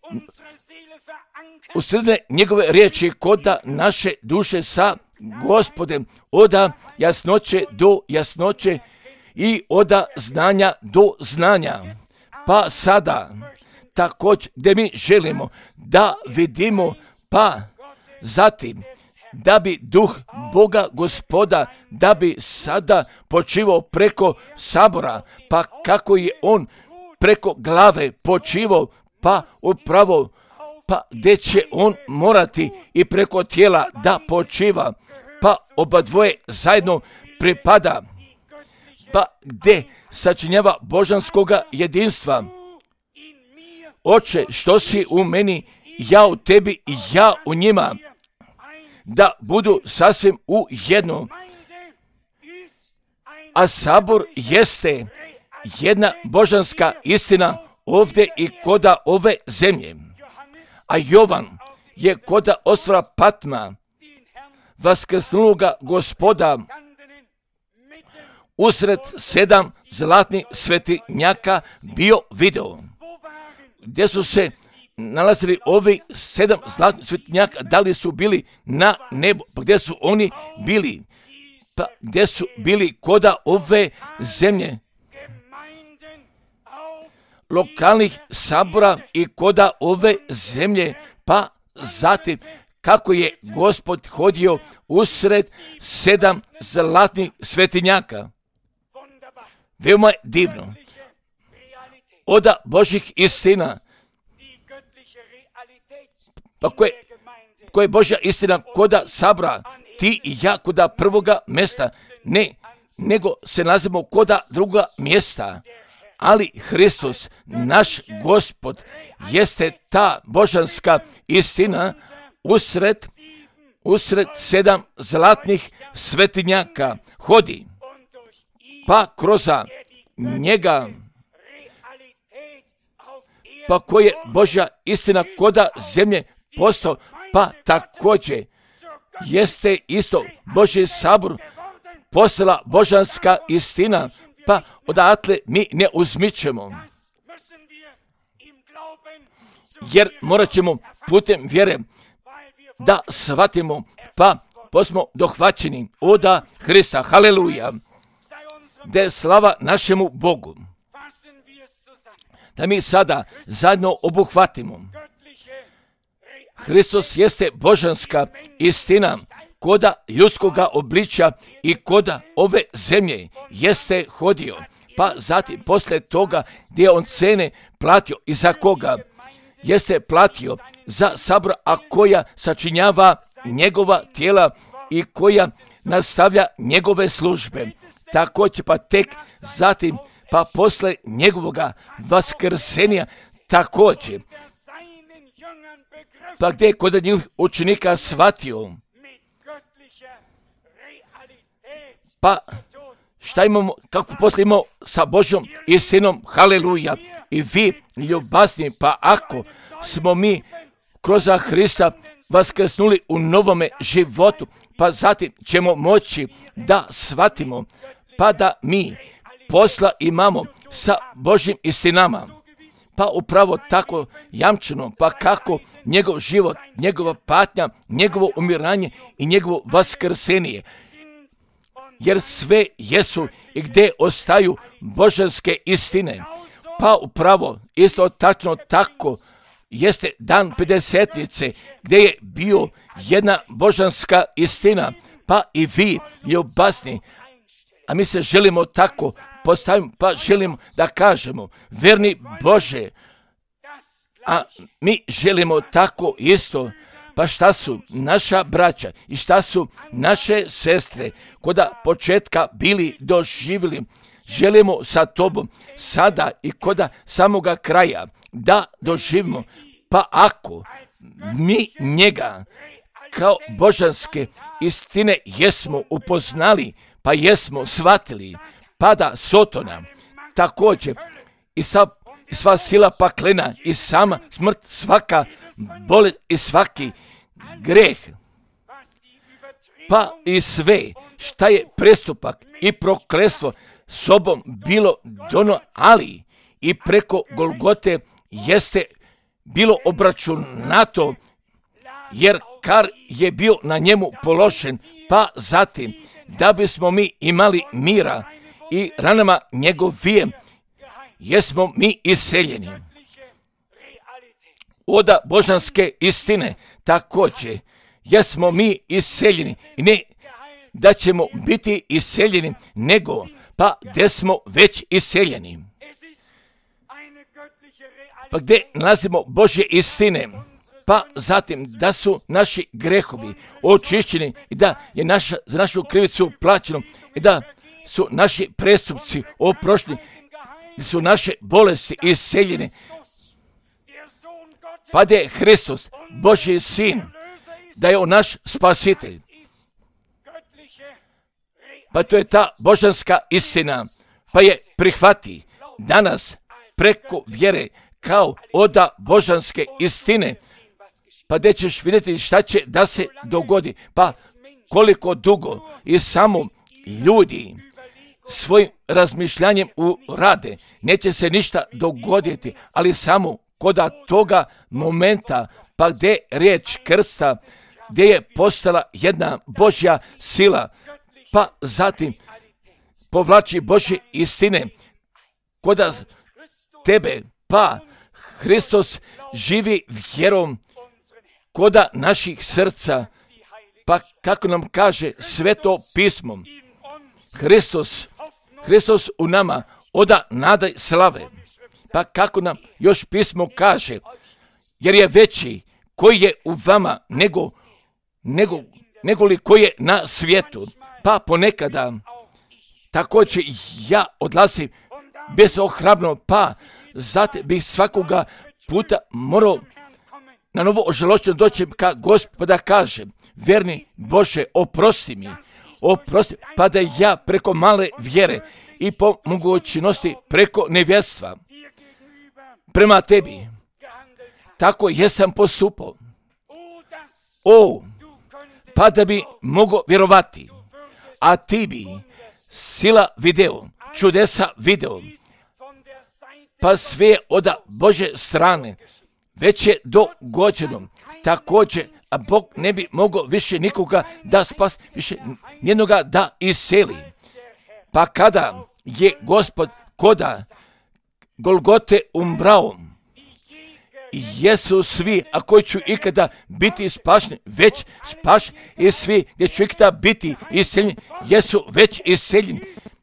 u sredine njegove riječi koda naše duše sa Gospodem, oda jasnoće do jasnoće i oda znanja do znanja. Pa sada, također gdje mi želimo da vidimo, pa zatim da bi duh Boga Gospoda, da bi sada počivao preko sabora, pa kako je on preko glave počivao, pa upravo, pa gdje će on morati i preko tijela da počiva, pa oba dvoje zajedno pripada, pa gdje sačinjava božanskoga jedinstva. Oče, što si u meni, ja u tebi i ja u njima, da budu sasvim u jedno. A sabor jeste jedna božanska istina ovdje i koda ove zemlje. A Jovan je koda ostrva Patma, vaskrsnuloga Gospoda, usred sedam zlatnih svetinjaka bio video. Gdje su se nalazili ovi sedam zlatnih svetinjaka? Da li su bili na nebu? Pa gdje su oni bili? Pa gdje su bili koda ove zemlje? Lokalnih sabora i koda ove zemlje, pa zatim kako je Gospod hodio usred sedam zlatnih svetinjaka. Veoma je divno. Oda Božih istina. Pa koje, koje je Božja istina koda sabora? Ti i ja koda prvoga mjesta. Ne, nego se nalazimo koda druga mjesta. Ali Hristos, naš Gospod, jeste ta božanska istina usred, usred sedam zlatnih svetinjaka hodi. Pa kroz njega, pa koje Božja istina koda zemlje postao, pa također jeste isto Božji sabor postala božanska istina, pa odatle mi ne uzmičemo. Jer morat ćemo putem vjere da shvatimo, pa posmo dohvaćeni oda Hrista. Haleluja! Da je slava našemu Bogu. Da mi sada zajedno obuhvatimo. Hristos jeste božanska istina koda ljudskoga obličja i koda ove zemlje jeste hodio. Pa zatim poslije toga gdje on cene platio i za koga jeste platio za sabor, a koja sačinjava njegova tijela i koja nastavlja njegove službe. Također pa tek zatim pa posle njegovoga vaskrsenja također. Pa gdje je kod njihovih učenika shvatio, pa šta imamo, kako poslije imamo sa Božjom istinom, haleluja, i vi ljubazni, pa ako smo mi kroz Hrista vaskrsnuli u novome životu, pa zatim ćemo moći da shvatimo, pa da mi posla imamo sa Božjim istinama. Pa upravo tako jamčeno, pa kako njegov život, njegova patnja, njegovo umiranje i njegovo vaskrsenje. Jer sve jesu i gdje ostaju božanske istine. Pa upravo isto tačno tako jeste dan pedesetnice gdje je bio jedna božanska istina. Pa i vi ljubazni, a mi se želimo tako postavimo, pa želimo da kažemo, verni Bože, a mi želimo tako isto, pa šta su naša braća i šta su naše sestre koda početka bili doživjeli, želimo sa tobom sada i koda samoga kraja da doživimo, pa ako mi njega kao božanske istine jesmo upoznali, pa jesmo shvatili, pada Sotona, također i sva, sva sila paklena i sama smrt, svaka bolest i svaki greh, pa i sve šta je prestupak i prokletstvo sobom bilo dono, ali i preko Golgote jeste bilo obračunato, jer kar je bio na njemu položen, pa zatim da bismo mi imali mira i ranama njegovije jesmo mi iseljeni. Oda božanske istine također jesmo mi iseljeni, i ne da ćemo biti iseljeni, nego pa gdje smo već iseljeni. Pa gdje nalazimo Božje istine, pa zatim da su naši grehovi očišćeni i da je naša, za našu krivicu plaćeno i da su naši prestupci oprošteni, da su naše bolesti iseljene, pa da je Hristos, Božji sin, da je on naš spasitelj. Pa to je ta božanska istina, pa je prihvati danas preko vjere kao oda božanske istine, pa gdje ćeš vidjeti šta će da se dogodi, pa koliko dugo i samo ljudi svojim razmišljanjem urade, neće se ništa dogoditi, ali samo koda toga momenta, pa gdje riječ krsta, gdje je postala jedna Božja sila, pa zatim povlači Božje istine koda tebe, pa Hristos živi vjerom koda naših srca, pa kako nam kaže Sveto pismo, Hristos, Hristos u nama oda nada slave, pa kako nam još pismo kaže, jer je veći koji je u vama nego, nego, nego li koji je na svijetu. Pa ponekada također ja odlazim bezohrabno, pa zato bih svakoga puta morao na novo ožalošćeno doći ka Gospoda kaže, verni Bože, oprosti mi, oprosti, pa da ja preko male vjere i po mogućnosti preko nevjerstva prema tebi, tako jesam postupao. O, pa da bi mogao vjerovati, a ti bi sila video, čudesa video, pa sve od Bože strane, već je dogođeno. Također, a Bog ne bi mogao više nikoga da spasi, više nijednoga da iseli. Pa kada je Gospod koda Golgote umrao, jesu svi, a koji ću ikada biti spašeni, već spašeni, i svi gdje ću ikada biti iseljeni, jesu već iseljeni.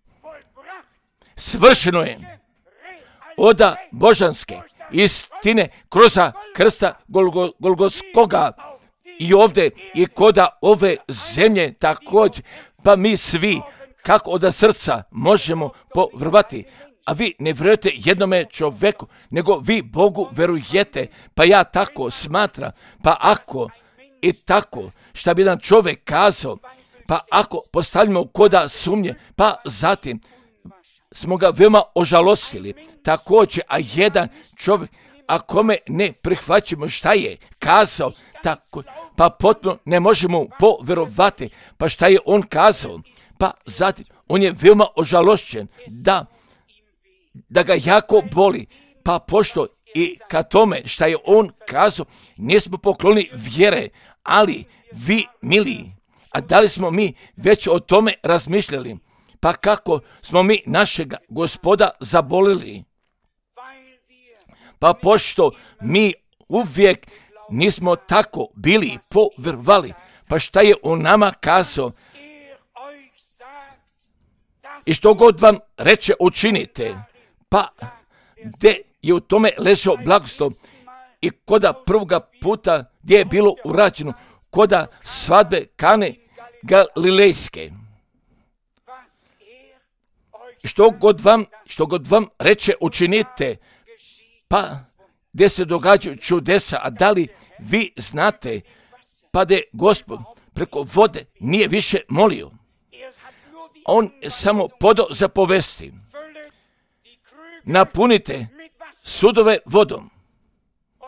Svršeno je oda božanske istine kroz krsta Golgo, Golgotskoga i ovdje i koda ove zemlje također, pa mi svi kako od srca možemo povjerovati. A vi ne vjerujete jednome čovjeku, nego vi Bogu verujete, pa ja tako smatram, pa ako i tako šta bi jedan čovjek kazao, pa ako postavljamo koda sumnje, pa zatim smo ga veoma ožalostili. Također, a jedan čovjek, a kome ne prihvaćamo šta je kazao, tako, pa potpuno ne možemo povjerovati, pa šta je on kazao, pa zatim on je veoma ožalošćen, da da ga jako boli, pa pošto i ka tome šta je on kazao, nismo pokloni vjere, ali vi, mili, a da li smo mi već o tome razmišljali, pa kako smo mi našega Gospoda zabolili, pa pošto mi uvijek nismo tako bili povjerovali, pa šta je on nama kazao, i što god vam reče učinite, pa gdje je u tome ležao blagoslov i koda prvoga puta gdje je bilo urađeno, koda svadbe Kane Galilejske. Što god vam, što god vam reče učinite, pa gdje se događaju čudesa, a da li vi znate, pa da je Gospod preko vode nije više molio. On je samo podao zapovesti. Napunite sudove vodom.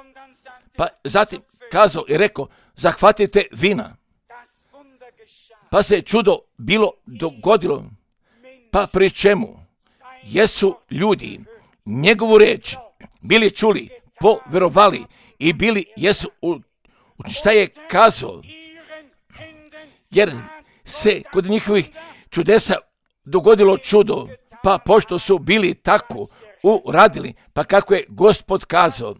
Pa zatim kazao i rekao, zahvatite vina. pa se čudo bilo dogodilo. Pa pri čemu? Jesu ljudi njegovu riječ bili čuli, povjerovali i bili jesu u, u šta je kazao. Jer se kod njihovih čudesa dogodilo čudo, pa pošto su bili tako uradili, pa kako je Gospod kazao.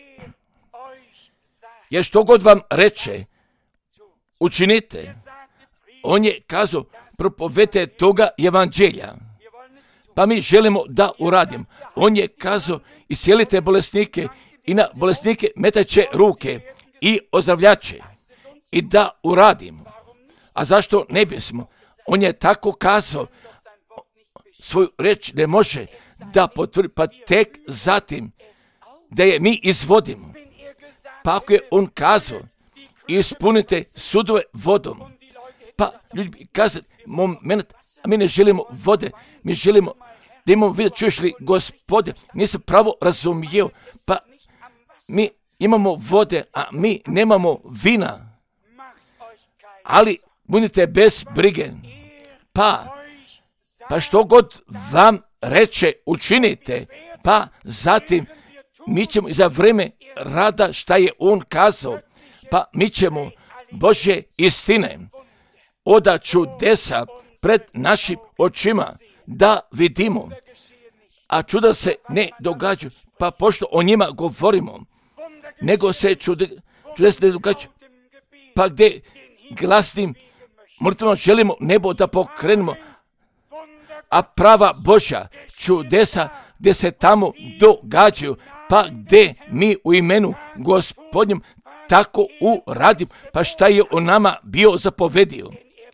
Jer što god vam reče, učinite. On je kazao, propovete toga evanđelja. Pa mi želimo da uradim. On je kazao, iscijelite bolesnike i na bolesnike metaće ruke i ozdravljače. I da uradimo. A zašto ne bismo? On je tako kazao, svoju reč ne može da potvrdi, pa tek zatim da je mi izvodimo. Pa ako je on kazao, ispunite sudove vodom, pa ljudi bi kazali, moment, a mi ne želimo vode, mi želimo da imamo vidjeti, čuješ li, Gospode, nisam pravo razumio, pa mi imamo vode, a mi nemamo vina, ali budite bez brige, pa, pa što god vam reče, učinite, pa zatim mi ćemo za vrijeme rada šta je on kazao, pa mi ćemo Božje istine oda čudesa pred našim očima da vidimo, a čuda se ne događaju, pa pošto o njima govorimo, nego se čude, čudesa ne događaju, pa gdje glasnim mrtvima želimo nebo da pokrenemo, a prava Božja čudesa gdje se tamo događaju, pa gdje mi u imenu Gospodnjem tako uradim, pa šta je on nama bio zapovedio.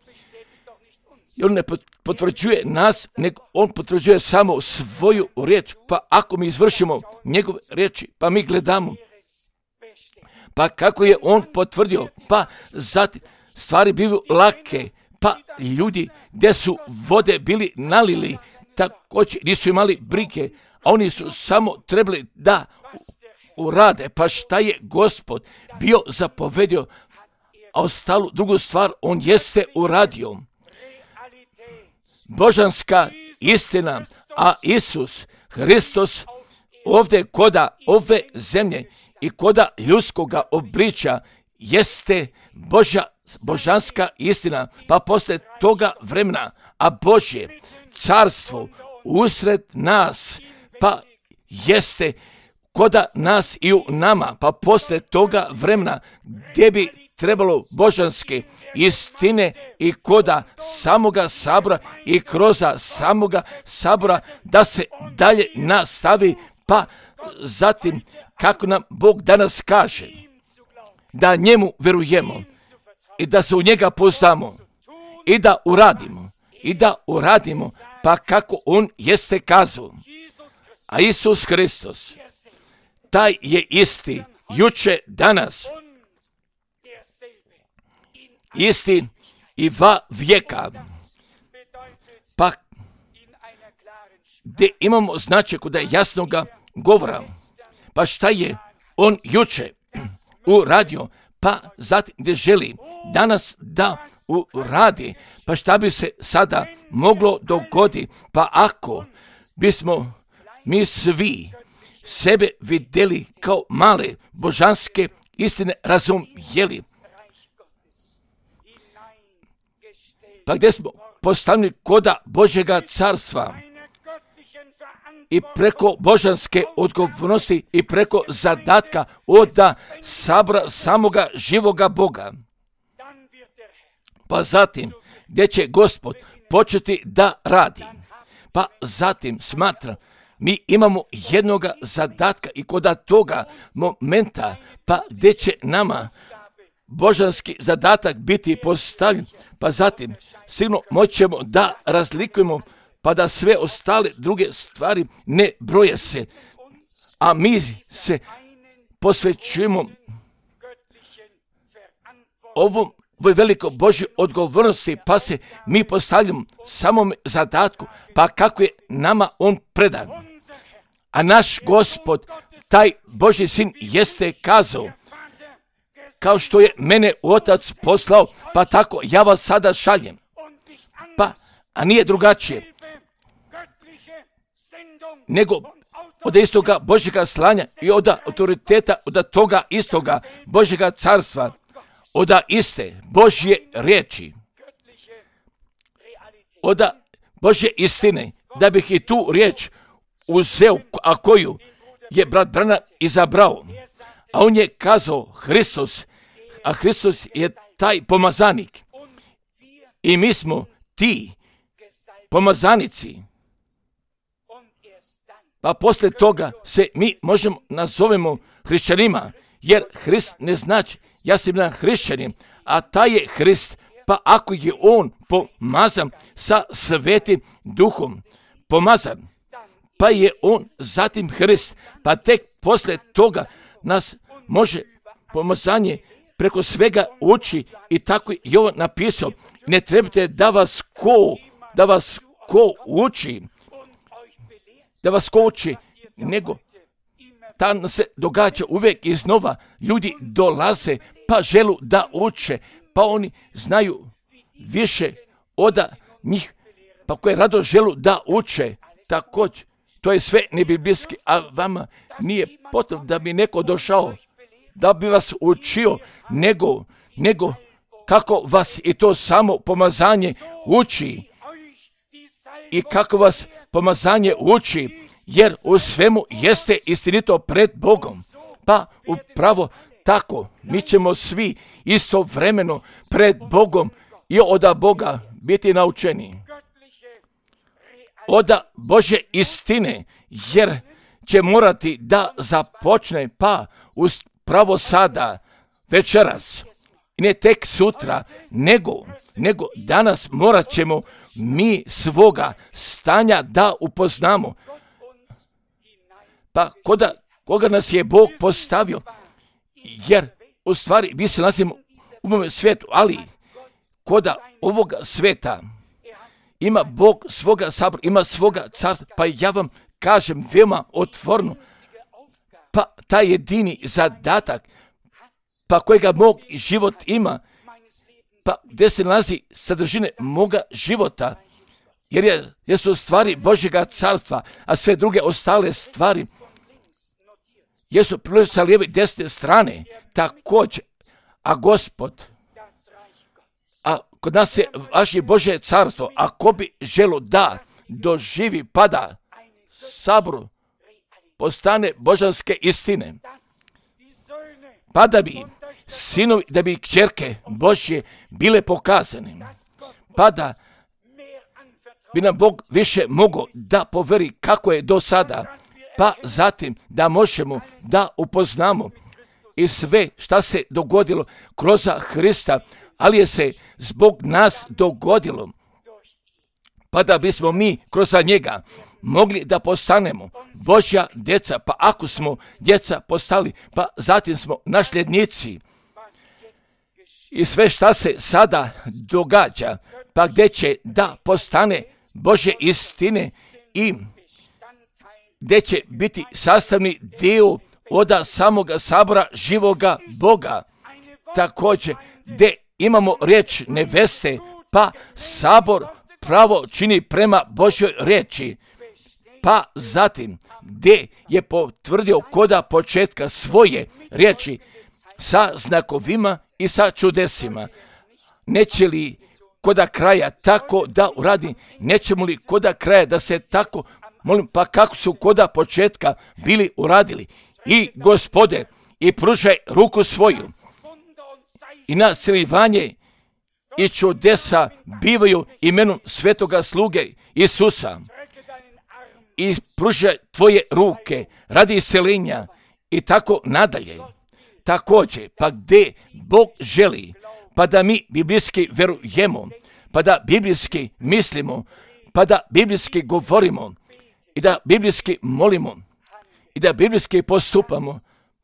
I on ne potvrđuje nas, nego on potvrđuje samo svoju riječ, pa ako mi izvršimo njegove riječi, pa mi gledamo, pa kako je on potvrdio, pa zatim stvari bivaju lake, pa ljudi gdje su vode bili nalili, također nisu imali brige, a oni su samo trebali da urade, pa šta je Gospod bio zapovedio, a ostalu drugu stvar on jeste uradio. Božanska istina, a Isus Hristos ovdje koda ove zemlje i koda ljudskoga obličja jeste Božja, božanska istina, pa poslije toga vremena, a Božje carstvo usred nas, pa jeste koda nas i u nama, pa poslije toga vremena gdje bi trebalo božanske istine i koda samoga sabora i kroz samoga sabora da se dalje nastavi, pa zatim kako nam Bog danas kaže, da njemu verujemo i da se u njega poznamo i da uradimo i da uradimo, pa kako on jeste kazao. A Isus Hristos, taj je isti, juče, danas, isti i va vijeka. Pa gdje imamo značaj kod jasnoga govora, pa šta je on juče uradio, pa zatim gdje želi danas da uradi, pa šta bi se sada moglo dogoditi, pa ako bismo mi svi sebe vidjeli kao male božanske istine razumjeli, pa gdje smo postavljeni koda Božjega carstva i preko božanske odgovornosti i preko zadatka od sabora samoga živoga Boga. Pa zatim gdje će Gospod početi da radi. Pa zatim smatra, mi imamo jednoga zadatka i koda toga momenta, pa gdje će nama božanski zadatak biti postavljen, pa zatim sigurno moćemo da razlikujemo, pa da sve ostale druge stvari ne broje se, a mi se posvećujemo ovom ovoj veliko Božje odgovornosti, pa se mi postavljamo samom zadatku, pa kako je nama on predan. A naš Gospod, taj Božji sin, jeste kazao, kao što je mene Otac poslao, pa tako ja vas sada šaljem. Pa, a nije drugačije, nego od istoga Božjega slanja i od autoriteta, od toga istoga Božjega carstva, od iste Božje riječi, od Božje istine, da bih i tu riječ uzeo, a koju je brat Branham izabrao. A on je kazao Hristos, a Hristos je taj pomazanik. I mi smo ti pomazanici. Pa poslije toga se mi možemo nazovemo hrišćanima, jer Hrist ne znači ja sam jedan hrišćanin, a taj je Hrist, pa ako je on pomazan sa svetim duhom, pomazan, pa je on zatim Hrist, pa tek poslije toga nas može pomazanje preko svega uči i tako je on napisao. Ne trebate da vas ko, da vas ko uči, da vas ko uči, nego tam se događa uvijek iznova. Ljudi dolaze pa želu da uče, pa oni znaju više od njih, pa koje rado želu da uče. Također, to je sve nebiblijski, a vama nije potrebno da bi neko došao, da bi vas učio, nego, nego kako vas i to samo pomazanje uči i kako vas pomazanje uči, jer u svemu jeste istinito pred Bogom. Pa upravo tako, mi ćemo svi istovremeno pred Bogom i od Boga biti naučeni. Od Božje istine, jer će morati da započne pa upravo sada, večeras, ne tek sutra, nego, nego danas morat ćemo mi svoga stanja da upoznamo. Pa koda, koga nas je Bog postavio, jer u stvari mi se nalazimo u ovom svijetu, ali koda ovoga svijeta ima Bog svoga sabora, ima svoga carstva, pa ja vam kažem veoma otvorno, pa taj jedini zadatak, pa kojega mog život ima, pa gdje se nalazi sadržine moga života, jer je, jer su stvari Božjega carstva, a sve druge ostale stvari jesu priložene sa lijeve i desne strane, također, a Gospod, a kod nas se važi Božje carstvo, a ko bi želo da doživi, pa da saboru postane božanske istine, pa da bi sinovi, da bi kćerke Božje bile pokazane, pa da bi nam Bog više mogao da poveri kako je do sada, pa zatim da možemo da upoznamo i sve šta se dogodilo kroz Hrista, ali je se zbog nas dogodilo, pa da bismo mi kroz njega mogli da postanemo Božja djeca, pa ako smo djeca postali, pa zatim smo nasljednici. I sve šta se sada događa, pa gdje će da postane Božje istine i gdje će biti sastavni dio od samoga sabora živoga Boga. Također, gdje imamo riječ neveste, pa sabor pravo čini prema Božjoj riječi, pa zatim gdje je potvrdio koda početka svoje riječi sa znakovima i sa čudesima. Neće li koda kraja tako da uradi, nećemo li koda kraja da se tako, molim, pa kako su koda početka bili uradili. I Gospode, i pružaj ruku svoju i na silivanje i čudesa bivaju imenom svetoga sluge Isusa. I pružaj tvoje ruke radi iseljenja i tako nadalje. Također, pa gdje Bog želi, pa da mi biblijski verujemo, pa da biblijski mislimo, pa da biblijski govorimo i da biblijski molimo i da biblijski postupamo,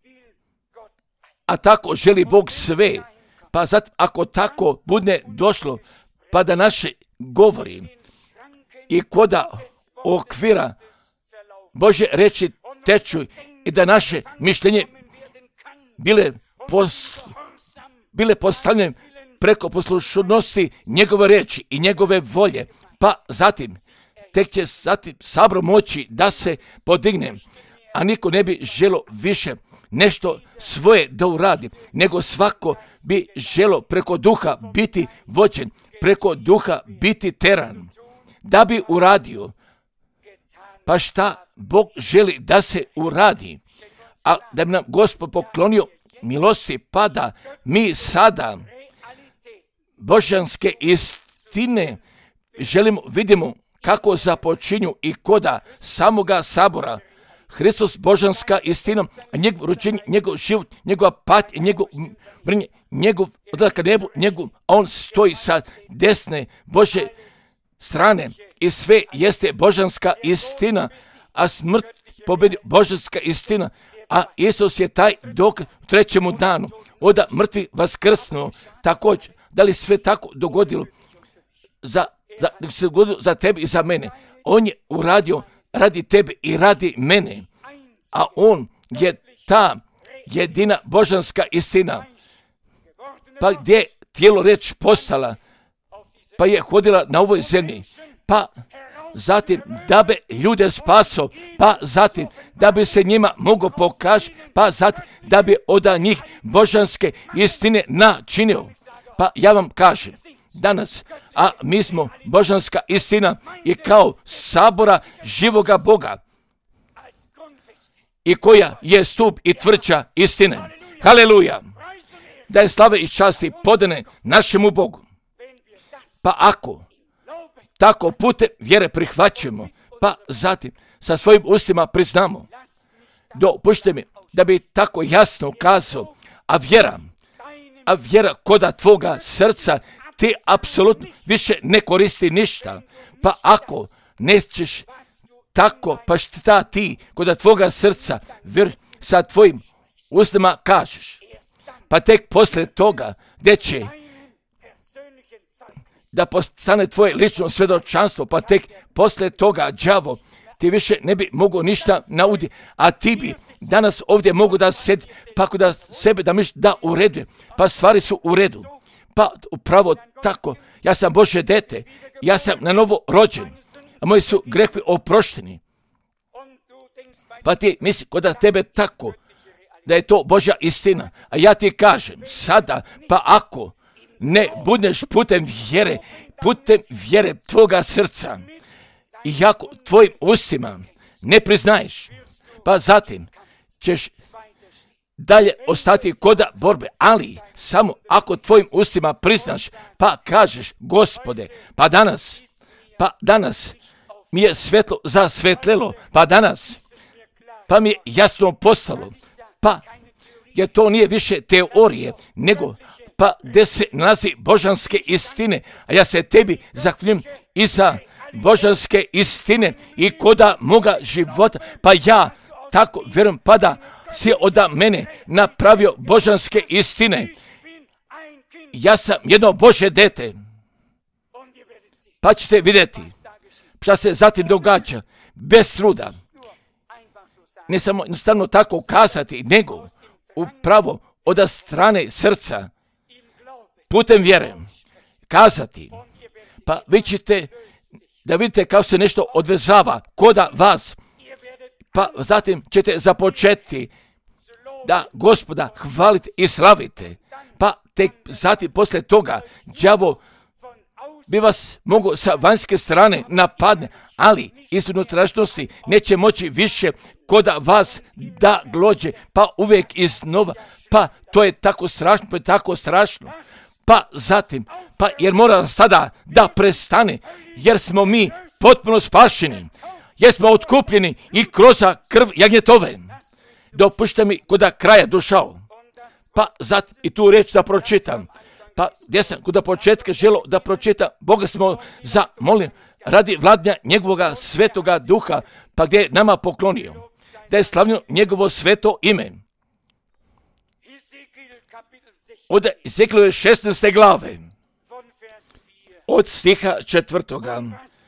a tako želi Bog sve. Pa zato ako tako bude došlo, pa da naše govori i koda okvira Božje reči teču i da naše mišljenje bile post, bile postavljene preko poslušnosti njegove riječi i njegove volje, pa zatim tek će zatim sabor moći da se podigne, a niko ne bi želo više nešto svoje da uradi, nego svako bi želo preko duha biti vođen, preko duha biti teran, da bi uradio. Pa šta Bog želi da se uradi? A da bi nam Gospod poklonio milosti, pa da mi sada božanske istine želimo, vidimo kako započinju i koda samoga sabora. Hristos božanska istina, a njegov rođenje, njegov život, njegova patnja, njegov mrnje, njegov odlazak na nebu, njegov, a on stoji sa desne Bože strane i sve jeste božanska istina, a smrt pobedi božanska istina, a Isus je taj dok u trećemu danu od mrtvi vaskrsnuo. Također, da li sve tako dogodilo za, za, se dogodilo za tebe i za mene? On je uradio radi tebe i radi mene, a on je ta jedina božanska istina. Pa gdje je tijelo reč postala, pa je hodila na ovoj zemlji, pa zatim da bi ljude spaso, pa zatim da bi se njima mogo pokaži, pa zatim da bi od njih božanske istine načinio. Pa ja vam kažem danas, a mi smo božanska istina i kao sabora živoga Boga i koja je stup i tvrđa istine. Haleluja! Da je slave i časti podane našemu Bogu. Pa ako tako putem vjere prihvaćamo, pa zatim sa svojim ustima priznamo, dopušte mi da bi tako jasno kazao, a vjera, a vjera koda tvoga srca ti apsolutno više ne koristi ništa. Pa ako nećeš tako, pa šta ti koda tvoga srca vjer sa tvojim ustima kažeš, pa tek poslije toga gdje će da postane tvoje lično svjedočanstvo, pa tek poslije toga đavo ti više ne bi mogao ništa nauditi, a ti bi danas ovdje mogu da sedi, pa da sebe da misli da u redu je, pa stvari su u redu. Pa upravo tako, ja sam Božje dete, ja sam na novo rođen, a moji su grehovi oprošteni. Pa ti misli kod da tebe tako, da je to Božja istina, a ja ti kažem sada, pa ako ne budeš putem vjere, putem vjere tvoga srca, i ako tvojim ustima ne priznaješ, pa zatim ćeš dalje ostati koda borbe, ali samo ako tvojim ustima priznaš, pa kažeš, Gospode, pa danas, pa danas mi je svetlo zasvetlelo, pa danas, pa mi je jasno postalo, pa jer to nije više teorije, nego pa gdje se nalazi božanske istine, a ja se tebi zahvaljujem i za božanske istine i koda moga života, pa ja tako vjerujem, pa da si od mene napravio božanske istine. Ja sam jedno Božje dete, pa ćete vidjeti šta se zatim događa bez truda. Ne samo jednostavno tako kazati, nego upravo od strane srca, putem vjere, kazati, pa vi ćete da vidite kako se nešto odvezava koda vas, pa zatim ćete započeti da Gospoda hvalite i slavite, pa tek zatim poslije toga đavo bi vas mogo sa vanjske strane napadne, ali iz unutrašnjosti neće moći više koda vas da glođe, pa uvijek iznova, pa to je tako strašno, pa je tako strašno. Pa zatim, pa jer mora sada da prestane, jer smo mi potpuno spašeni, jer smo otkupljeni i kroz krv jagnjetove. Dopušte mi koda kraja došao, pa zatim i tu riječ da pročitam, pa gdje sam koda početka želo da pročitam, Boga smo zamolim radi vladnja njegovoga svetoga duha, pa gdje je nama poklonio, da je slavnio njegovo sveto ime. Od Ezekijele šesnaeste glave, od stiha četvrtoga,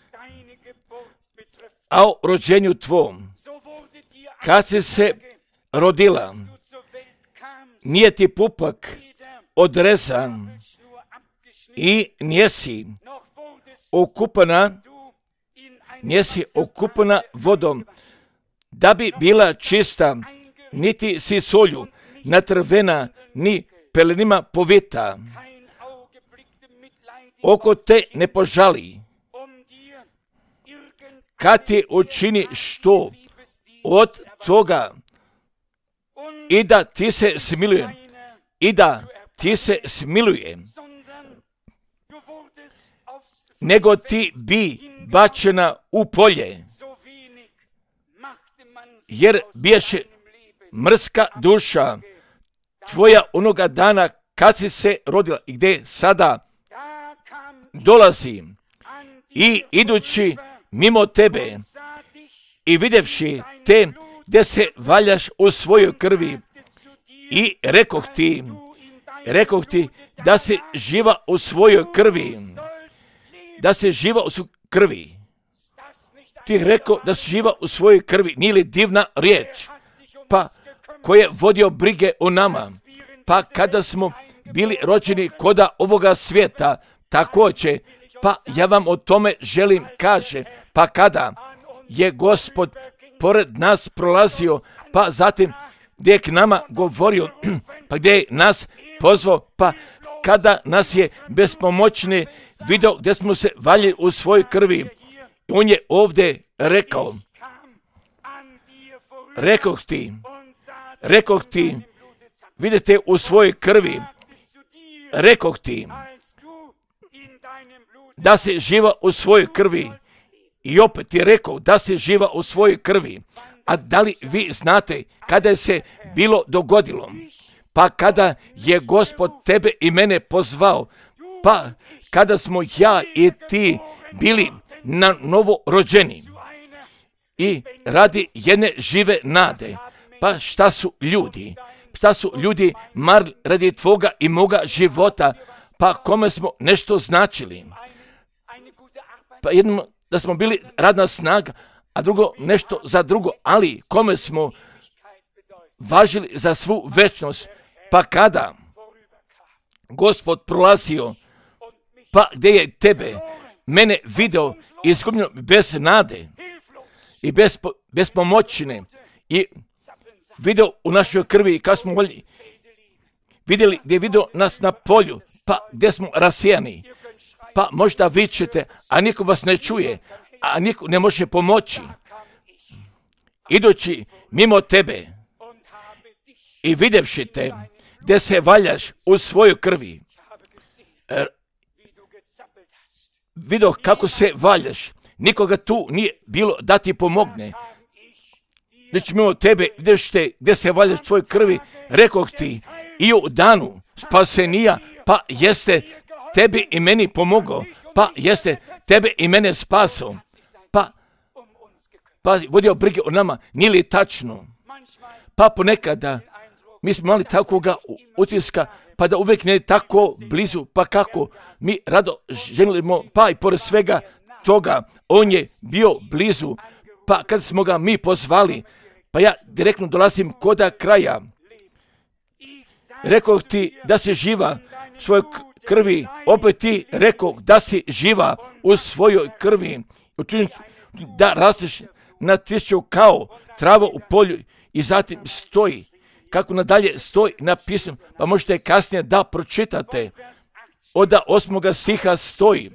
a o rođenju tvom, kad si se rodila, nije ti pupak odrezan i njesi okupana, njesi okupana vodom, da bi bila čista, niti si solju natrvena, ni pelenima povita. Oko te ne požali, kad ti učini što od toga i da ti se smiluje, i da ti se smiluje, nego ti bi bačena u polje, jer biješe mrska duša tvoja onoga dana kad si se rodila i gdje sada dolazi i idući mimo tebe i vidjevši te gdje se valjaš u svojoj krvi i rekoh ti, rekoh ti da si živa u svojoj krvi, da si živa u svojoj krvi. Ti rekao da si živa u svojoj krvi, nije li divna riječ? Pa ko je vodio brige o nama, pa kada smo bili rođeni koda ovoga svijeta, također, pa ja vam o tome želim kaže, pa kada je Gospod pored nas prolazio, pa zatim gdje je k nama govorio, pa gdje je nas pozvao, pa kada nas je bespomoćni vidio gdje smo se valjali u svojoj krvi, on je ovdje rekao, rekoh ti, rekoh ti, vidite u svojoj krvi, rekoh ti, da si živa u svojoj krvi. I opet je rekao da si živa u svojoj krvi. A da li vi znate kada je se bilo dogodilo? Pa kada je Gospod tebe i mene pozvao, pa kada smo ja i ti bili na novo rođeni i radi jedne žive nade, pa šta su ljudi? Šta su ljudi marli radi tvoga i moga života, pa kome smo nešto značili? Pa jedno da smo bili radna snaga, a drugo nešto za drugo, ali kome smo važili za svu večnost, pa kada Gospod prolazio, pa gdje je tebe, mene video izgubljeno bez nade i bez, bez pomoćine i video u našoj krvi kad smo volji, vidjeli gdje je video nas na polju, pa gdje smo rasijani, pa možda vičete, a niko vas ne čuje, a niko ne može pomoći. Idući mimo tebe i vidjevši te gdje se valjaš u svojoj krvi, er, vidio kako se valjaš, nikoga tu nije bilo da ti pomogne. Već mimo tebe vidiš te gdje se valjaš u svojoj krvi, rekoh ti i u danu spasenija, pa jeste tebi i meni pomogao, pa jeste tebe i mene spasao, pa, pa vodio brige o nama, nije li tačno? Pa ponekada mi smo imali takvoga utiska, pa da uvijek ne tako blizu, pa kako mi rado želimo, pa i pored svega toga, on je bio blizu, pa kad smo ga mi pozvali, pa ja direktno dolazim koda kraja. Rekao ti da si živa u svojoj krvi, opet ti rekao da si živa u svojoj krvi, da rasteš na tisuću kao travo u polju i zatim stoji, kako nadalje stoji napisano, pa možete kasnije da pročitate, od osmoga stiha stoji.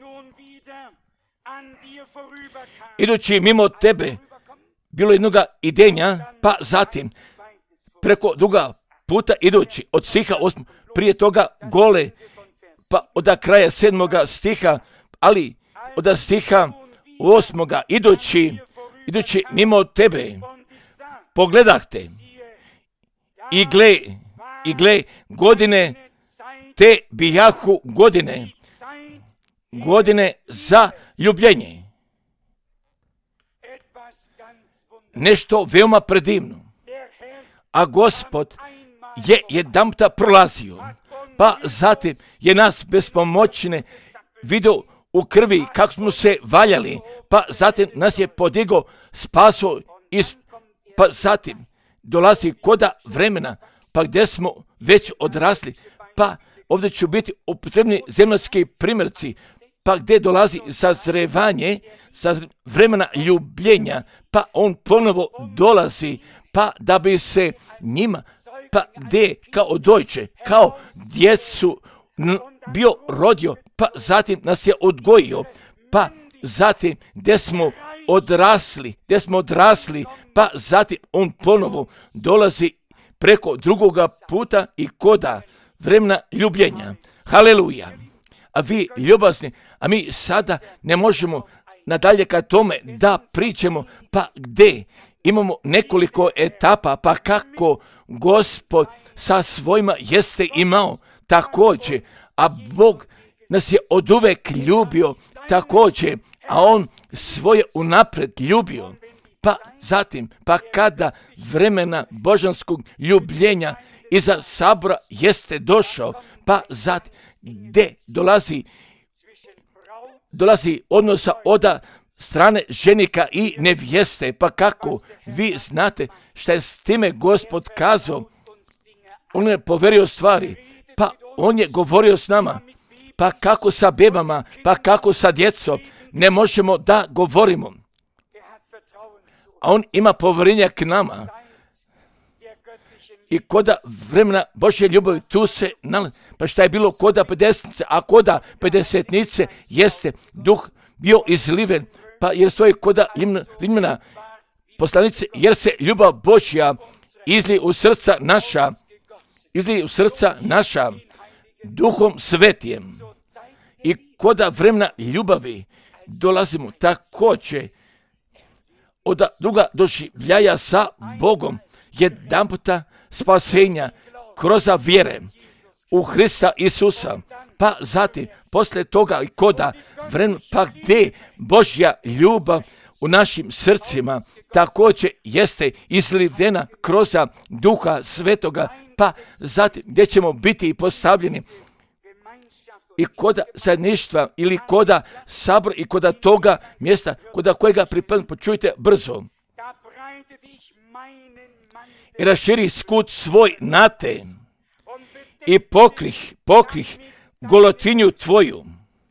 Idući mimo tebe, bilo jednoga idenja, pa zatim preko druga puta idući od stiha osmog, prije toga gole, pa od kraja sedmoga stiha, ali od stiha osmoga idući, idući mimo tebe, pogledah te i gle, i gle, godine te bijahu godine, godine za ljubljenje. Nešto veoma predivno. A Gospod je jedanputa prolazio, pa zatim je nas bespomoćne vidio u krvi kako smo se valjali, pa zatim nas je podigao, spaso, iz, pa zatim dolazi koda vremena, pa gdje smo već odrasli, pa ovdje ću biti upotrebni zemaljski primjerci, pa gdje dolazi sazrevanje, sazre, vremena ljubljenja, pa on ponovo dolazi, pa da bi se njima, pa gdje kao dojče, kao djecu bio rodio, pa zatim nas je odgojio, pa zatim gdje smo odrasli, gdje smo odrasli, pa zatim on ponovo dolazi preko drugoga puta i koda vremena ljubljenja. Haleluja! A vi ljubazni, a mi sada ne možemo nadalje ka tome da pričamo, pa gdje imamo nekoliko etapa, pa kako Gospod sa svojima jeste imao također, a Bog nas je oduvek ljubio također, a on svoje unapred ljubio. Pa zatim, pa kada vremena božanskog ljubljenja iza sabora jeste došao, pa zatim gdje dolazi, dolazi odnosa od strane ženika i nevjeste, pa kako vi znate šta je s time Gospod kazao, on je poverio stvari, pa on je govorio s nama, pa kako sa bebama, pa kako sa djecom, ne možemo da govorimo. A on ima povjerenja k nama. I koda vremena Božje ljubavi tu se nalazi. Pa šta je bilo koda pedesetnice, a koda pedesetnice jeste duh bio izliven, pa jer stoji koda Rimljana poslanice, jer se ljubav Božja izli u srca naša, izli u srca naša duhom svetijem. I koda vremena ljubavi dolazimo također od druga doživljaja sa Bogom, jedan puta spasenja kroz vjere u Hrista Isusa, pa zatim poslije toga i koda vremena, pa gdje Božja ljubav u našim srcima također jeste izlivena kroz Duha Svetoga, pa zatim gdje ćemo biti postavljeni i koda zajedništva ili koda sabor i koda toga mjesta koda kojega pripadam, počujte brzo. I raširi skut svoj na te i pokrih, pokrih golotinju tvoju.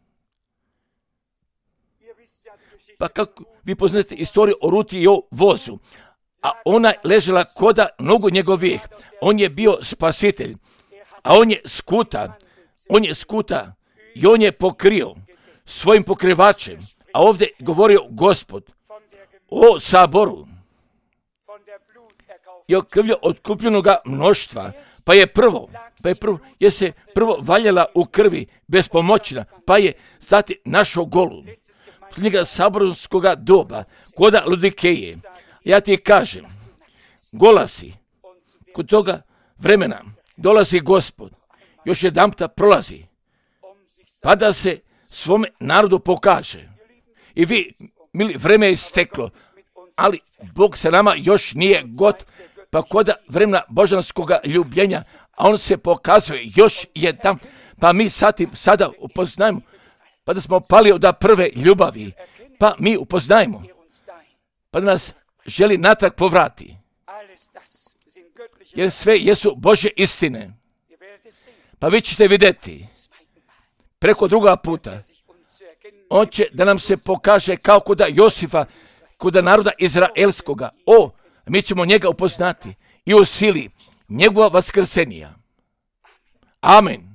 Pa kako vi poznate istoriju o Ruti i o vozu, a ona je ležela koda nogu njegovih, on je bio spasitelj, a on je skuta, on je skuta i on je pokrio svojim pokrivačem, a ovdje govorio Gospod o saboru i o krvlju otkupljenoga mnoštva, pa je prvo, pa je prvo, je se prvo valjala u krvi bespomoćna, pa je zati našo golu, knjiga saborskoga doba, koda Ludikeje. Ja ti kažem, gola si, kod toga vremena dolazi Gospod, još jedan puta prolazi, pa da se svome narodu pokaže. I vi, mili, vreme je isteklo, ali Bog se nama još nije god, pa koda vremena božanskoga ljubljenja, a on se pokazuje još jedan, pa mi satim, sada upoznajemo, pa da smo pali od prve ljubavi, pa mi upoznajemo, pa da nas želi natrag povrati. Jer sve jesu Božje istine. Pa vi ćete vidjeti preko druga puta. On će da nam se pokaže kao koda Josifa, koda naroda izraelskoga. O, mi ćemo njega upoznati i u sili njegova vaskrsenija. Amen.